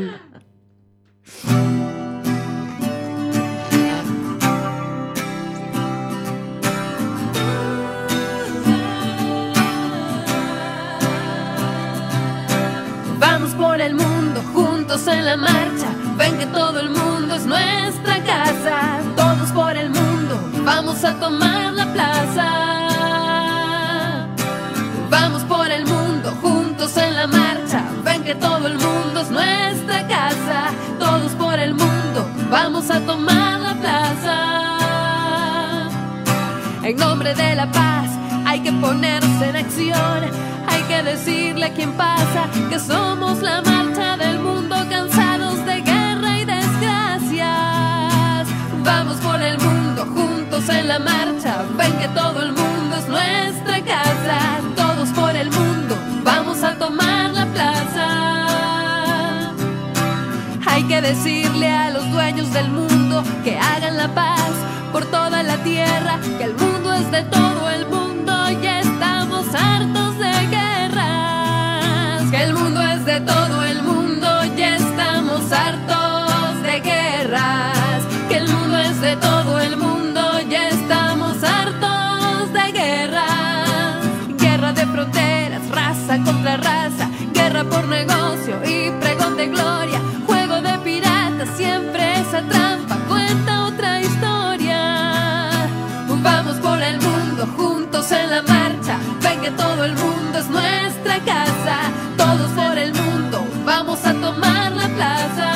Vamos por el mundo, juntos en la marcha. Ven que todo el mundo es nuestra casa. Todos por el mundo, vamos a tomar la plaza. Vamos por el mundo, juntos en la marcha. Ven que todo el mundo es nuestra casa. Todos por el mundo, vamos a tomar la plaza. En nombre de la paz, hay que ponerse en acción. Hay que decirle a quien pasa que somos la marcha del mundo, cansados de guerra y desgracias. Vamos por el mundo, juntos en la marcha. Ven que todo el mundo es nuestra casa. Todos por el mundo, vamos a tomar la plaza. Hay que decirle a los dueños del mundo que hagan la paz por toda la tierra, que el mundo es de todo el mundo y estamos hartos de guerras. Que el mundo es de todo el mundo y estamos hartos de guerras. Que el mundo es de todo el mundo y estamos hartos de guerras. Guerra de fronteras, raza contra raza, guerra por negocio y pregón de gloria, juego de piratas, siempre esa trampa cuenta otra historia. Vamos por el mundo, juntos en la marcha. Ven que todo el mundo es nuestra casa. Todos por el mundo, vamos a tomar la plaza.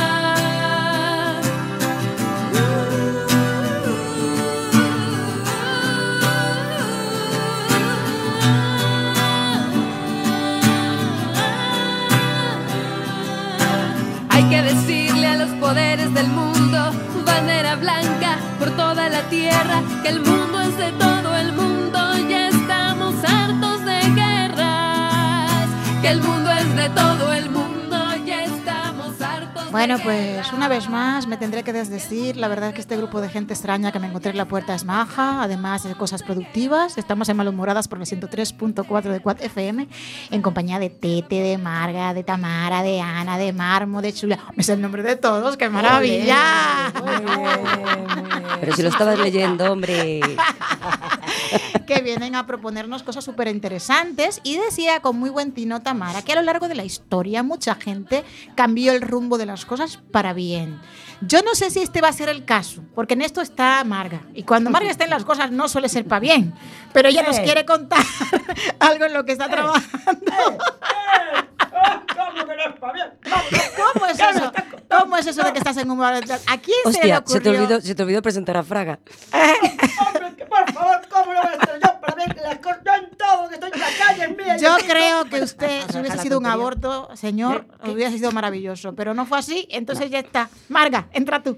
Hay que decirle a los poderes del mundo, bandera blanca por toda la tierra, que el mundo es de todo el mundo y estamos hartos de guerras. Que el mundo es de todo el mundo y estamos hartos Bueno, de pues guerras. una vez más me tendré que desdecir. La verdad es que este grupo de gente extraña que me encontré en la puerta es maja, además de cosas productivas. Estamos en Malhumoradas por el ciento tres punto cuatro de Quad F M, en compañía de Tete, de Marga, de Tamara, de Ana, de Marmo, de Chula. Me sé el nombre de todos, ¡qué maravilla! Muy bien, muy bien. Pero si lo estabas leyendo, hombre. Que vienen a proponernos cosas súper interesantes. Y decía con muy buen tino Tamara que a lo largo de la historia mucha gente cambió el rumbo de las cosas para bien. Yo no sé si este va a ser el caso, porque en esto está Marga. Y cuando Marga está en las cosas no suele ser para bien. Pero ella nos Eh. quiere contar algo en lo que está trabajando. ¿Cómo que no es para bien? ¿Cómo es eso? ¿Cómo es eso de que estás en humor? ¿A quién se le Hostia, ocurrió? se te, olvidó, se te olvidó presentar a Fraga. Hombre, que por favor, ¿cómo no voy a estar yo para bien? Las cosas, yo en todo, que estoy en la calle, en mía. Yo creo que usted, si Deja hubiese la sido un tontería. aborto, señor, hubiese sido maravilloso. Pero no fue así, entonces ya está. Marga, entra tú.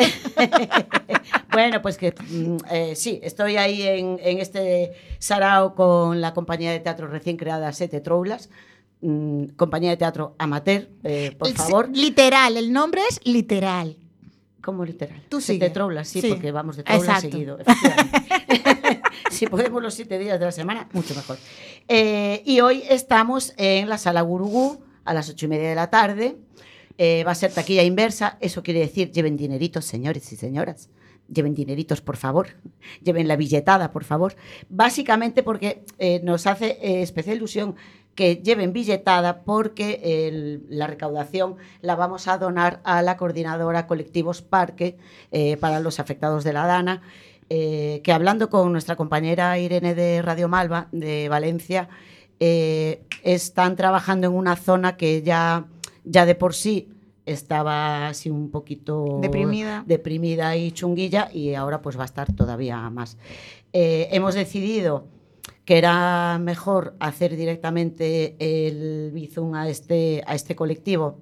Bueno, pues que mm, eh, sí, estoy ahí en, en este sarao con la compañía de teatro recién creada Sete Troulas, mm, compañía de teatro amateur, eh, por El- favor. Literal, el nombre es literal. ¿Cómo literal? Tú Sete sigue. Troulas, sí, Sí. porque vamos de Troulas Exacto. seguido. efectivamente. Si podemos los siete días de la semana, mucho mejor. Eh, y hoy estamos en la Sala Gurugú a las ocho y media de la tarde. Eh, va a ser taquilla inversa. Eso quiere decir, lleven dineritos, señores y señoras. Lleven dineritos, por favor. Lleven la billetada, por favor. Básicamente porque eh, nos hace eh, especial ilusión que lleven billetada porque el- la recaudación la vamos a donar a la coordinadora Colectivos Parque eh, para los afectados de la Dana, eh, que hablando con nuestra compañera Irene de Radio Malva de Valencia, eh, están trabajando en una zona que ya, ya de por sí estaba así un poquito Deprimida. deprimida y chunguilla, y ahora pues va a estar todavía más. Eh, hemos decidido que era mejor hacer directamente el Bizum a este, a este colectivo,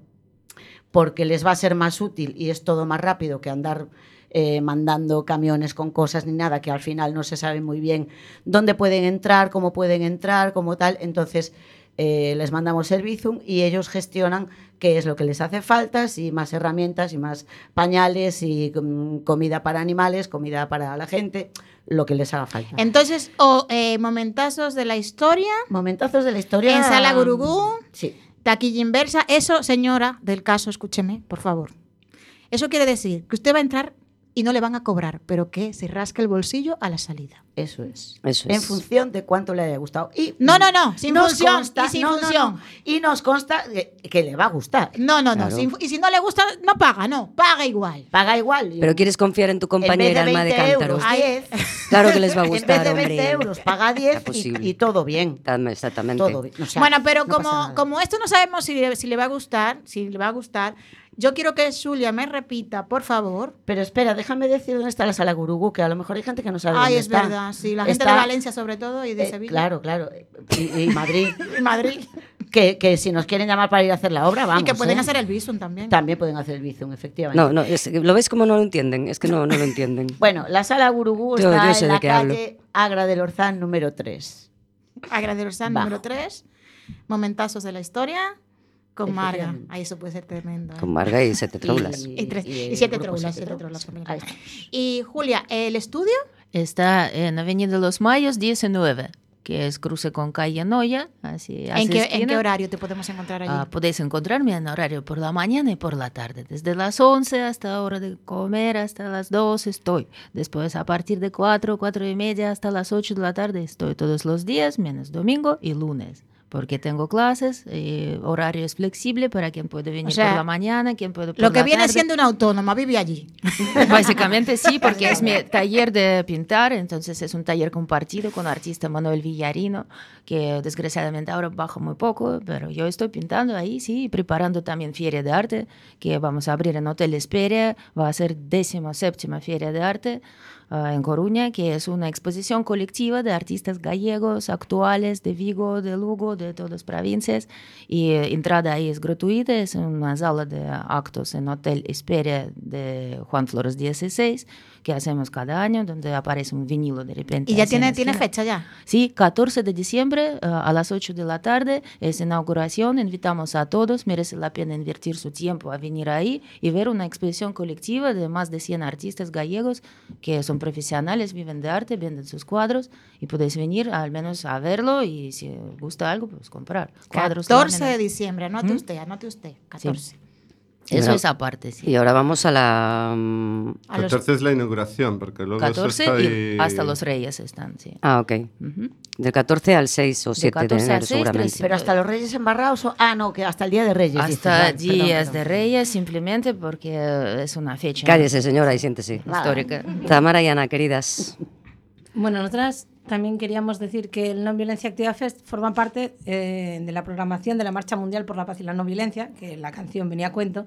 porque les va a ser más útil y es todo más rápido que andar eh, mandando camiones con cosas ni nada, que al final no se sabe muy bien dónde pueden entrar, cómo pueden entrar, como tal. Entonces eh, les mandamos el Bizum y ellos gestionan qué es lo que les hace falta, si más herramientas y más pañales y um, comida para animales, comida para la gente, lo que les haga falta. Entonces, o eh, momentazos de la historia. Momentazos de la historia. En Sala Gurugú. Sí. Taquilla inversa. Eso, señora del caso, escúcheme, por favor. Eso quiere decir que usted va a entrar y no le van a cobrar, pero que se rasque el bolsillo a la salida. Eso es. Eso En es. función de cuánto le haya gustado. Y No, no, no, sin nos función, consta- y sin no, no, función. no. Y nos consta que, que le va a gustar. No, no, no. Claro. sin- y si no le gusta, no paga, no. Paga igual. Paga igual. Pero quieres confiar en tu compañera, alma de cántaro. Euros, diez, Claro que les va a en vez gustar, de veinte hombre. euros, paga diez Era posible. y, y todo bien. Exactamente. Todo bien. O sea, Bueno, pero no pasa como, nada. como esto no sabemos si le, si le va a gustar, si le va a gustar, yo quiero que Xulia me repita, por favor. Pero espera, déjame decir dónde está la Sala Gurugú, que a lo mejor hay gente que no sabe Ay, dónde es está. verdad, sí. La gente Está- de Valencia, sobre todo, y de eh, Sevilla. Claro, claro. Y, y Madrid. Y Madrid. que, que si nos quieren llamar para ir a hacer la obra, vamos. y que pueden ¿eh? hacer el Bizum también. También pueden hacer el Bizum, efectivamente. No, no, es- ¿lo ves como no lo entienden? Es que no, no lo entienden. Bueno, la Sala Gurugú Yo- está yo sé en de la qué hablo. calle Agra del Orzán número tres. Agradecer Bajo. número tres. Momentazos de la historia. Con Marga. Efectivamente. Ahí eso puede ser tremendo. ¿eh? Con Marga y sete troulas. Y, tres- y y el siete grupo trolas, Siete siete Troulas. trolas. Ahí estamos. Y Julia, ¿el estudio? Está en Avenida Los Mayos diecinueve, que es cruce con calle Noya. Así, ¿En hacia qué, ¿En esquina. qué horario te podemos encontrar allí? Ah, podéis encontrarme en horario por la mañana y por la tarde. Desde las once hasta la hora de comer, hasta las dos estoy. Después a partir de cuatro, cuatro y media hasta las ocho de la tarde estoy todos los días, menos domingo y lunes. Porque tengo clases, eh, horario es flexible para quien puede venir O sea, por la mañana, quien puede por Lo que la viene tarde. siendo una autónoma, vive allí. Básicamente sí, porque es mi taller de pintar, entonces es un taller compartido con el artista Manuel Villarino, que desgraciadamente ahora baja muy poco, pero yo estoy pintando ahí, sí, y preparando también Feria de Arte, que vamos a abrir en Hotel Esperia, va a ser décima séptima Feria de Arte uh, en Coruña, que es una exposición colectiva de artistas gallegos, actuales, de Vigo, de Lugo, de todas las provincias, y eh, entrada ahí es gratuita, es una sala de actos en Hotel Esperia de Juan Flores dieciséis, que hacemos cada año, donde aparece un vinilo de repente. ¿Y ya así en tiene, la tiene esquina. fecha ya? Sí, catorce de diciembre uh, a las ocho de la tarde es inauguración. Invitamos a todos, merece la pena invertir su tiempo a venir ahí y ver una exposición colectiva de más de cien artistas gallegos que son profesionales, viven de arte, venden sus cuadros y podéis venir al menos a verlo y si os gusta algo, pues comprar. Cuadros, catorce de láminas. diciembre, anote ¿Mm? usted, anote usted. catorce. Eso Ahora- es aparte, sí. Y ahora vamos a la... mm, A los- catorce es la inauguración, porque luego eso catorce está y ahí- hasta los Reyes están, sí. Ah, ok. Ujú. Del catorce al seis o siete de catorce al enero, seis, seguramente. tres- Pero hasta los Reyes embarrados. o- Ah, no, que hasta el Día de Reyes. dices, Hasta vale, perdón, días perdón. de Reyes, simplemente porque eh, es una fecha Cállese, señora, y siéntese. histórica. Tamara y Ana, queridas. Bueno, nosotras también queríamos decir que el No Violencia Activa Fest forma parte eh, de la programación de la Marcha Mundial por la Paz y la No Violencia, que la canción venía a cuento.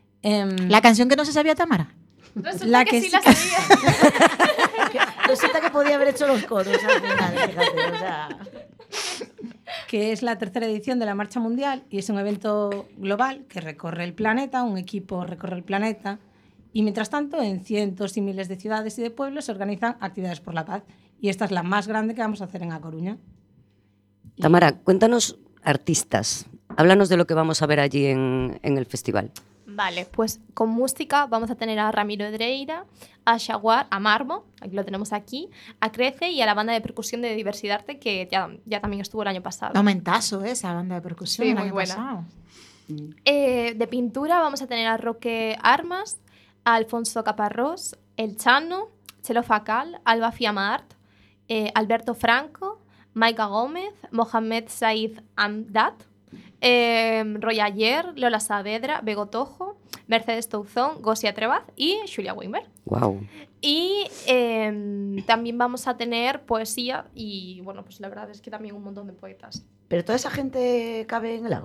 Em, ¿La canción que no se sabía Tamara? Resulta La que, que sí sí- la sabía. Que- Resulta que podía haber hecho los coros al final, fíjate, o sea. que es la tercera edición de la Marcha Mundial y es un evento global que recorre el planeta, un equipo recorre el planeta y mientras tanto en cientos y miles de ciudades y de pueblos se organizan actividades por la paz y esta es la más grande que vamos a hacer en A Coruña. Y- Tamara, cuéntanos artistas. Háblanos de lo que vamos a ver allí en, en el festival. Vale, pues con música vamos a tener a Ramiro Edreira, a Jaguar, a Marmo, aquí lo tenemos aquí, a Crece y a la banda de percusión de Diversidad Arte, que ya, ya también estuvo el año pasado. Momentazo, ¿eh? Esa banda de percusión Sí, el muy año buena. pasado. Eh, de pintura vamos a tener a Roque Armas, a Alfonso Caparrós, El Chano, Chelo Facal, Alba Fiamart, eh, Alberto Franco, Maika Gómez, Mohamed Said Amdat, eh, Roy Ayer, Lola Saavedra, Bego Tojo, Mercedes Touzón, Gosia Trebaz y Julia Weimer. Wow. Y eh, también vamos a tener poesía y, bueno, pues la verdad es que también un montón de poetas. Pero toda esa gente cabe en el Ágora.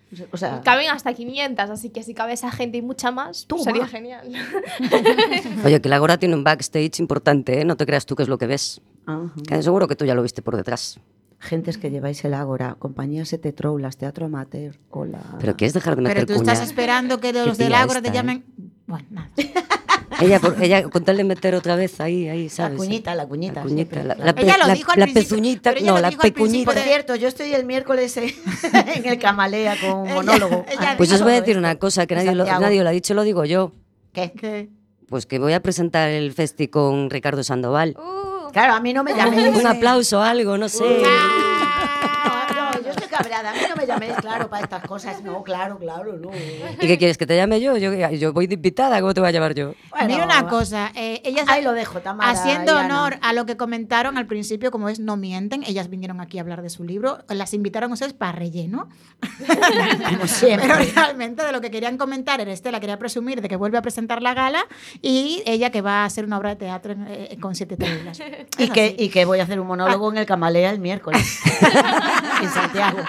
O sea, caben hasta quinientas, así que si cabe esa gente y mucha más, pues sería genial. Oye, que la Agora tiene un backstage importante, ¿eh? No te creas tú que es lo que ves. Ajá. Que seguro que tú ya lo viste por detrás. Gentes que lleváis el Ágora, compañías Sete Troulas, Teatro Amateur, hola. Pero quieres dejar de meter Pero tú cuña. estás esperando que los Qué del tía Ágora te esta, ¿eh? llamen... Bueno, nada. Ella, por, ella con tal de meter otra vez ahí, ahí, ¿sabes? La cuñita, la cuñita. La cuñita, siempre, la, claro. la, Ella lo la- dijo al la principio, pezuñita, pero ella no, lo la dijo al principio Por pecuñita. de- cierto, yo estoy el miércoles en, en el Camalea con un Ella- monólogo. ella Ah, Pues os voy a todo decir esto. una cosa que En nadie lo, Santiago. nadie lo ha dicho, lo digo yo. ¿Qué? ¿Qué? Pues que voy a presentar el festi con Ricardo Sandoval. Uh, Claro, a mí no me llaméis. Un aplauso, algo, no sé. No, no, yo estoy cabreada. A mí no me llaméis, claro, para estas cosas. No, claro, claro, no. ¿Y qué quieres? ¿Que te llame yo? Yo, yo voy de invitada, ¿cómo te voy a llamar yo? Bueno, Mira una cosa, eh, ellas Ahí lo dejo, Tamara. haciendo y Ana. honor a lo que comentaron al principio, como es No Mienten, ellas vinieron aquí a hablar de su libro, las invitaron a ustedes para relleno. Como siempre. Pero realmente de lo que querían comentar era Estela quería presumir de que vuelve a presentar la gala y ella que va a hacer una obra de teatro en- eh, con siete tablas. Y que, y que voy a hacer un monólogo en el Camalea el miércoles. En Santiago.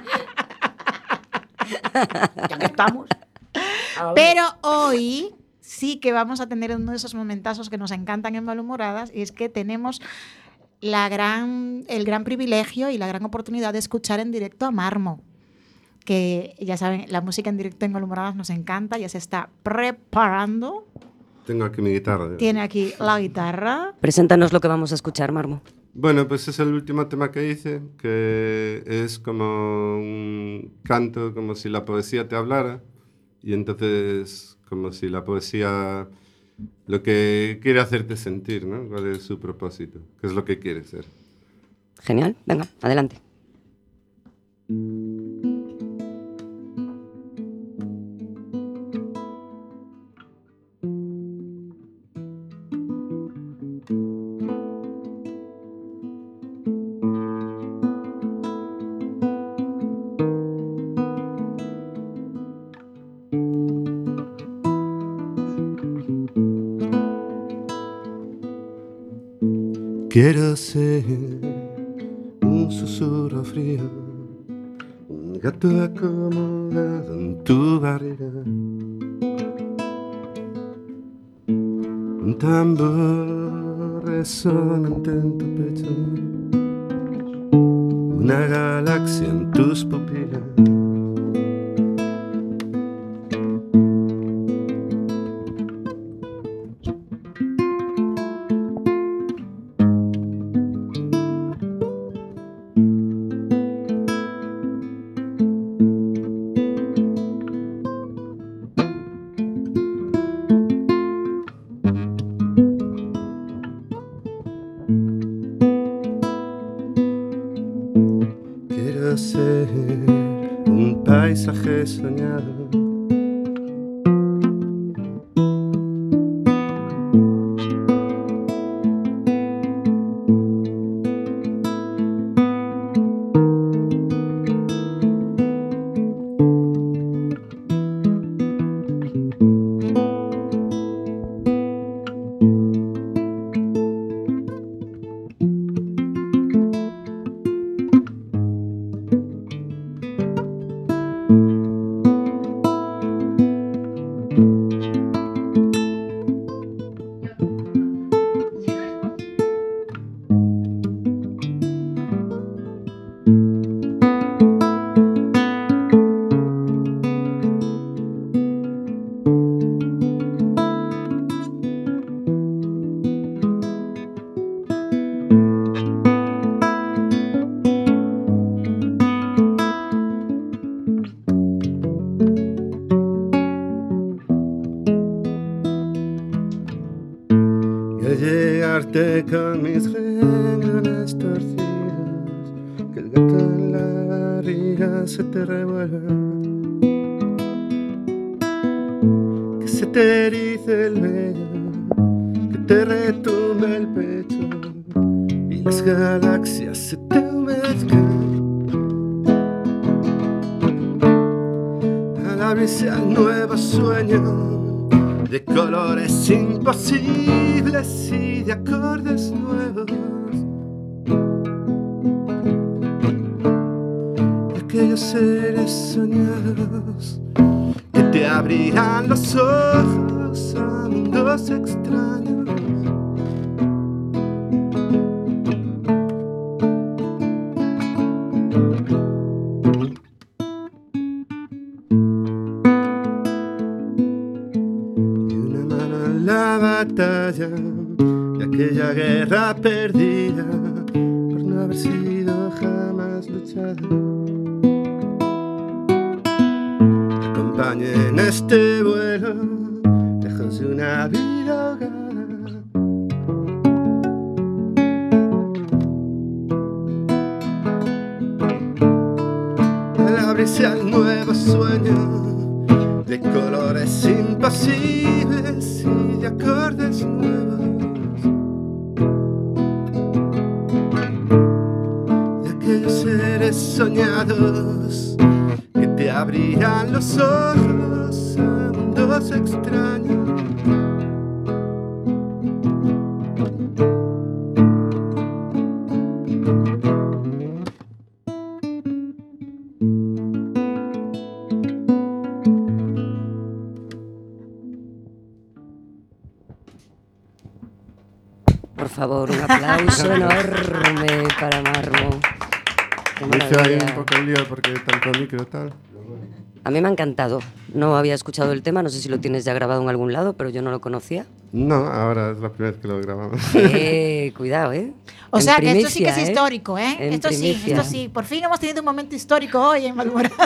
Ya que estamos. A ver. Pero hoy sí que vamos a tener uno de esos momentazos que nos encantan en Malhumoradas y es que tenemos la gran, el gran privilegio y la gran oportunidad de escuchar en directo a Marmo. Que ya saben, la música en directo en Malhumoradas nos encanta, ya se está preparando. Tengo aquí mi guitarra. Tiene aquí la guitarra. Preséntanos lo que vamos a escuchar, Marmo. Bueno, pues es el último tema que hice, que es como un canto, como si la poesía te hablara, y entonces como si la poesía lo que quiere hacerte sentir, ¿no? ¿Cuál es su propósito? ¿Qué es lo que quiere ser? Genial, venga, adelante. Quiero ser un susurro frío, un gato acomodado en tu barriga, un tambor resonante en tu pecho, una galaxia en tus pupilas. Quiero ser un paisaje soñado, y al llegarte con mis renglones torcidos, que el gato en la barriga se te revuelva, que se te erice el vello, que te retumbe el pecho y las galaxias se te humedezcan al abrirse al nuevo sueño de colores imposibles y de acordes nuevos. Y aquel aquellos seres soñados que te abrirán los ojos a mundos extraños. Y una mano en la batalla de aquella guerra perdida por no haber sido jamás luchada. Te acompañe en este vuelo, lejos de una vida ahogada. Al abrirse al nuevo sueño de colores imposibles y de acordes nuevos, aquellos seres soñados que te abrirán los ojos a mundos extraños. Por favor, un aplauso enorme para Marmo. Qué Me hice ahí maravilla. un poco el lío porque tanto micro tal. A mí me ha encantado. No había escuchado el tema, no sé si lo tienes ya grabado en algún lado, pero yo no lo conocía. No, ahora es la primera vez que lo grabamos. Eh, cuidado, ¿eh? O En sea, que esto sí que primicia, es ¿eh? histórico, ¿eh? En Esto sí, primicia. esto sí. Por fin hemos tenido un momento histórico hoy en Malhumorada.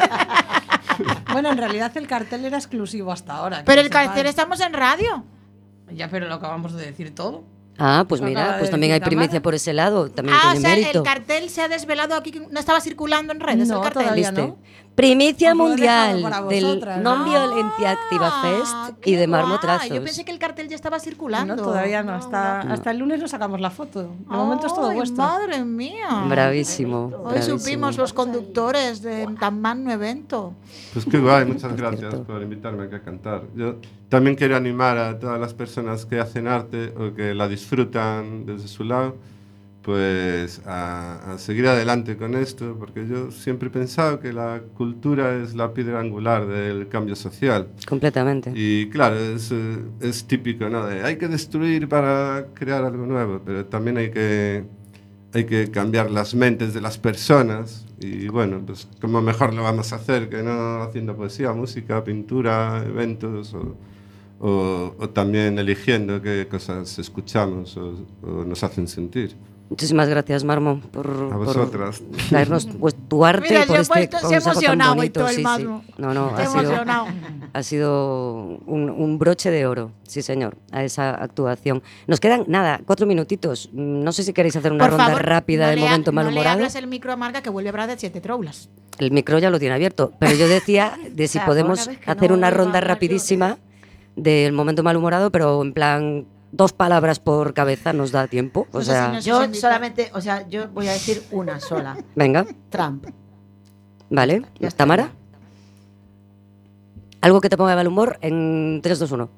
Bueno, en realidad el cartel era exclusivo hasta ahora. que Pero lo el cartel sepáis. estamos en radio. Ya, pero lo acabamos de decir todo. Ah, pues Lo acaba mira, de pues también hay decir primicia Tamara. por ese lado, también Ah, o tiene sea, mérito. el cartel se ha desvelado aquí, que no estaba circulando en redes. No, el cartel. todavía ¿Viste? no. Primicia Os lo he dejado mundial para del vosotras, ¿no? Non Violencia Activa Ah, Fest qué y de Marmo guay. Trazos. Yo pensé que el cartel ya estaba circulando. No, todavía no. Hasta, hasta el lunes nos sacamos la foto. De momento es todo Ay, vuestro. madre mía. Bravísimo. Hoy bravísimo. supimos los conductores de tan magno evento. Pues qué guay, muchas Por gracias cierto. por invitarme aquí a cantar. Yo también quiero animar a todas las personas que hacen arte o que la disfrutan desde su lado, pues a, a seguir adelante con esto, porque yo siempre he pensado que la cultura es la piedra angular del cambio social. Completamente. Y claro, es, eh, es típico, ¿no? De hay que destruir para crear algo nuevo, pero también hay que, hay que cambiar las mentes de las personas. Y bueno, pues como mejor lo vamos a hacer que no haciendo poesía, música, pintura, eventos o, o, o también eligiendo qué cosas escuchamos o, o nos hacen sentir. Muchísimas gracias, Marmo, por, A por vosotras. traernos pues, tu arte Mira, y por se ha este puesto- se ha consejo tan emocionado y bonito. todo el Sí, sí. Marmo. No, no, Está ha sido, emocionado. ha sido un, un broche de oro, sí señor, a esa actuación. Nos quedan, nada, cuatro minutitos. No sé si queréis hacer una Por ronda favor, rápida no del le ha- momento No le malhumorado. abras el micro a Marga que vuelve a hablar de siete troulas. El micro ya lo tiene abierto, pero yo decía de si O sea, podemos por una vez que hacer no una iba a ronda hablar yo. rapidísima del momento malhumorado, pero en plan dos palabras por cabeza nos da tiempo. O No sé sea, si nos- Yo invita- solamente, o sea, yo voy a decir una sola. venga, Trump. vale. Ya está. Tamara, algo que te ponga de mal humor en tres, dos, uno.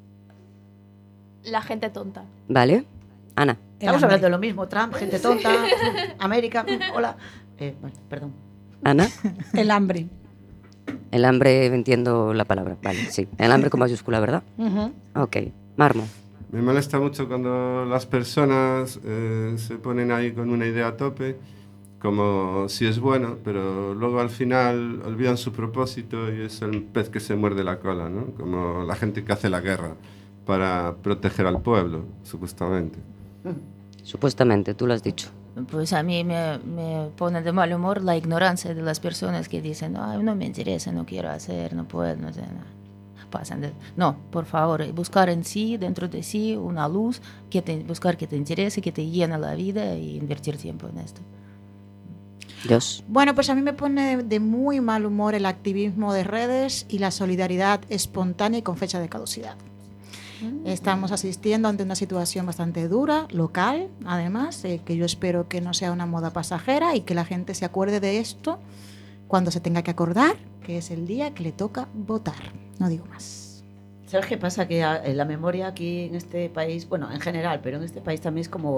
La gente tonta. Vale. Ana, Estamos hablando de lo mismo. Trump, gente tonta, América, mm, hola. Eh, bueno, perdón. Ana, El hambre. el hambre, entiendo la palabra. Vale, sí. El hambre con mayúscula, ¿verdad? Ujú. Ok. Marmo. Me molesta mucho cuando las personas eh, se ponen ahí con una idea a tope, como si es bueno, pero luego al final olvidan su propósito y es el pez que se muerde la cola, ¿no? Como la gente que hace la guerra para proteger al pueblo, supuestamente. Supuestamente, tú lo has dicho. Pues a mí me, me pone de mal humor la ignorancia de las personas que dicen, ay, no me interesa, no quiero hacer, no puedo, no sé, nada. Pasan de... No, por favor, buscar en sí, dentro de sí, una luz, que te, buscar que te interese, que te llene la vida y invertir tiempo en esto. Dios. Bueno, pues a mí me pone de muy mal humor el activismo de redes y la solidaridad espontánea y con fecha de caducidad. Estamos asistiendo ante una situación bastante dura, local, además, eh, que yo espero que no sea una moda pasajera y que la gente se acuerde de esto cuando se tenga que acordar, que es el día que le toca votar. No digo más. ¿Sabes qué pasa? Que a- eh, la memoria aquí en este país, bueno, en general, pero en este país también es como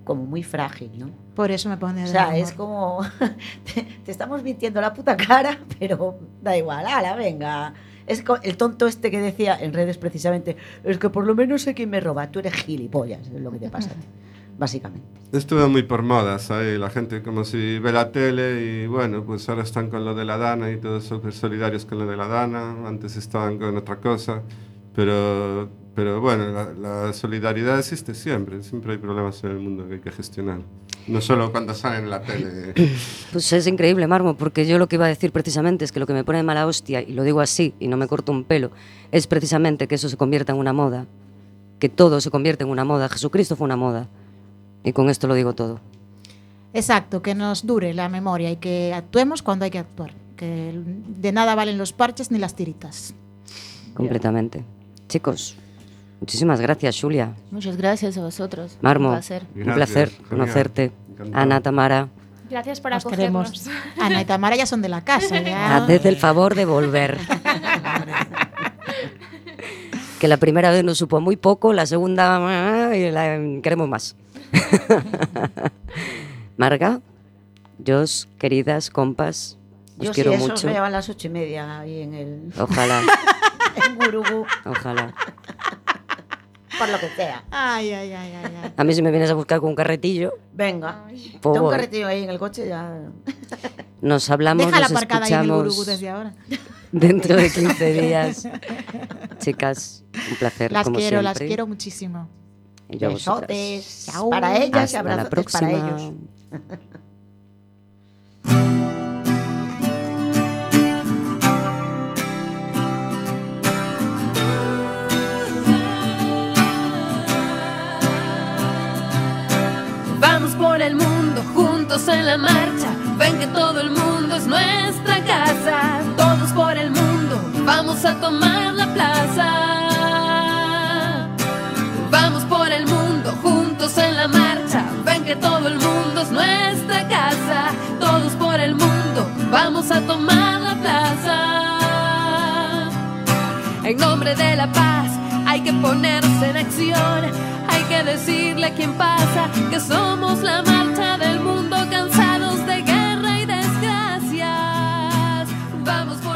como muy frágil, ¿no? Por eso me pone O de sea, mal es humor. como, te, te estamos mintiendo la puta cara, pero da igual, ala, venga. Es co- el tonto este que decía en redes precisamente, es que por lo menos sé quién me roba, tú eres gilipollas, es lo que te pasa a ti, básicamente. Estuvo muy por modas ahí, la gente como si ve la tele y bueno, pues ahora están con lo de la Dana y todos súper solidarios con lo de la Dana, antes estaban con otra cosa, pero, pero bueno, la, la solidaridad existe siempre, siempre hay problemas en el mundo que hay que gestionar, no solo cuando salen en la tele. Pues es increíble, Marmo, porque yo lo que iba a decir precisamente es que lo que me pone de mala hostia, y lo digo así, y no me corto un pelo, es precisamente que eso se convierta en una moda, que todo se convierte en una moda. Jesucristo fue una moda, y con esto lo digo todo. Exacto, que nos dure la memoria y que actuemos cuando hay que actuar. Que de nada valen los parches ni las tiritas. Completamente. Chicos, muchísimas gracias, Xulia. Muchas gracias a vosotros. Marmo, Un placer. un Gracias, placer genial. conocerte. Encantado. Ana, Tamara, Gracias por Nos acogernos. queremos. Ana y Tamara ya son de la casa. Ya. haced el favor de volver. Que la primera vez nos supo muy poco, la segunda y la queremos más. Marga, Jos, queridas compas, os Yo quiero sí, eso mucho. me lleva a las ocho y media ahí en el Ojalá, en Gurugú, ojalá. por lo que sea. Ay, ay, ay, ay, ay. A mí si me vienes a buscar con un carretillo, Venga, pues tengo un voy. carretillo ahí en el coche ya. Nos hablamos, Déjala nos aparcada ahí en el escuchamos Gurugú desde ahora. dentro de quince días. Chicas, un placer, Las como quiero, siempre. las quiero muchísimo. Y yo a vosotras. Besotes Chao. para ellas y Hasta la abrazotes próxima. para ellos. Vamos por el mundo juntos en la marcha. Ven que todo el mundo es nuestra casa. Todos por el mundo vamos a tomar la plaza. Vamos por el mundo juntos en la marcha. Ven que todo el mundo es nuestra casa. Todos por el mundo vamos a tomar la plaza. En nombre de la paz hay que ponerse en acción. Hay que decirle a quien pasa que somos la marcha del mundo cansados de guerra y desgracias. Vamos por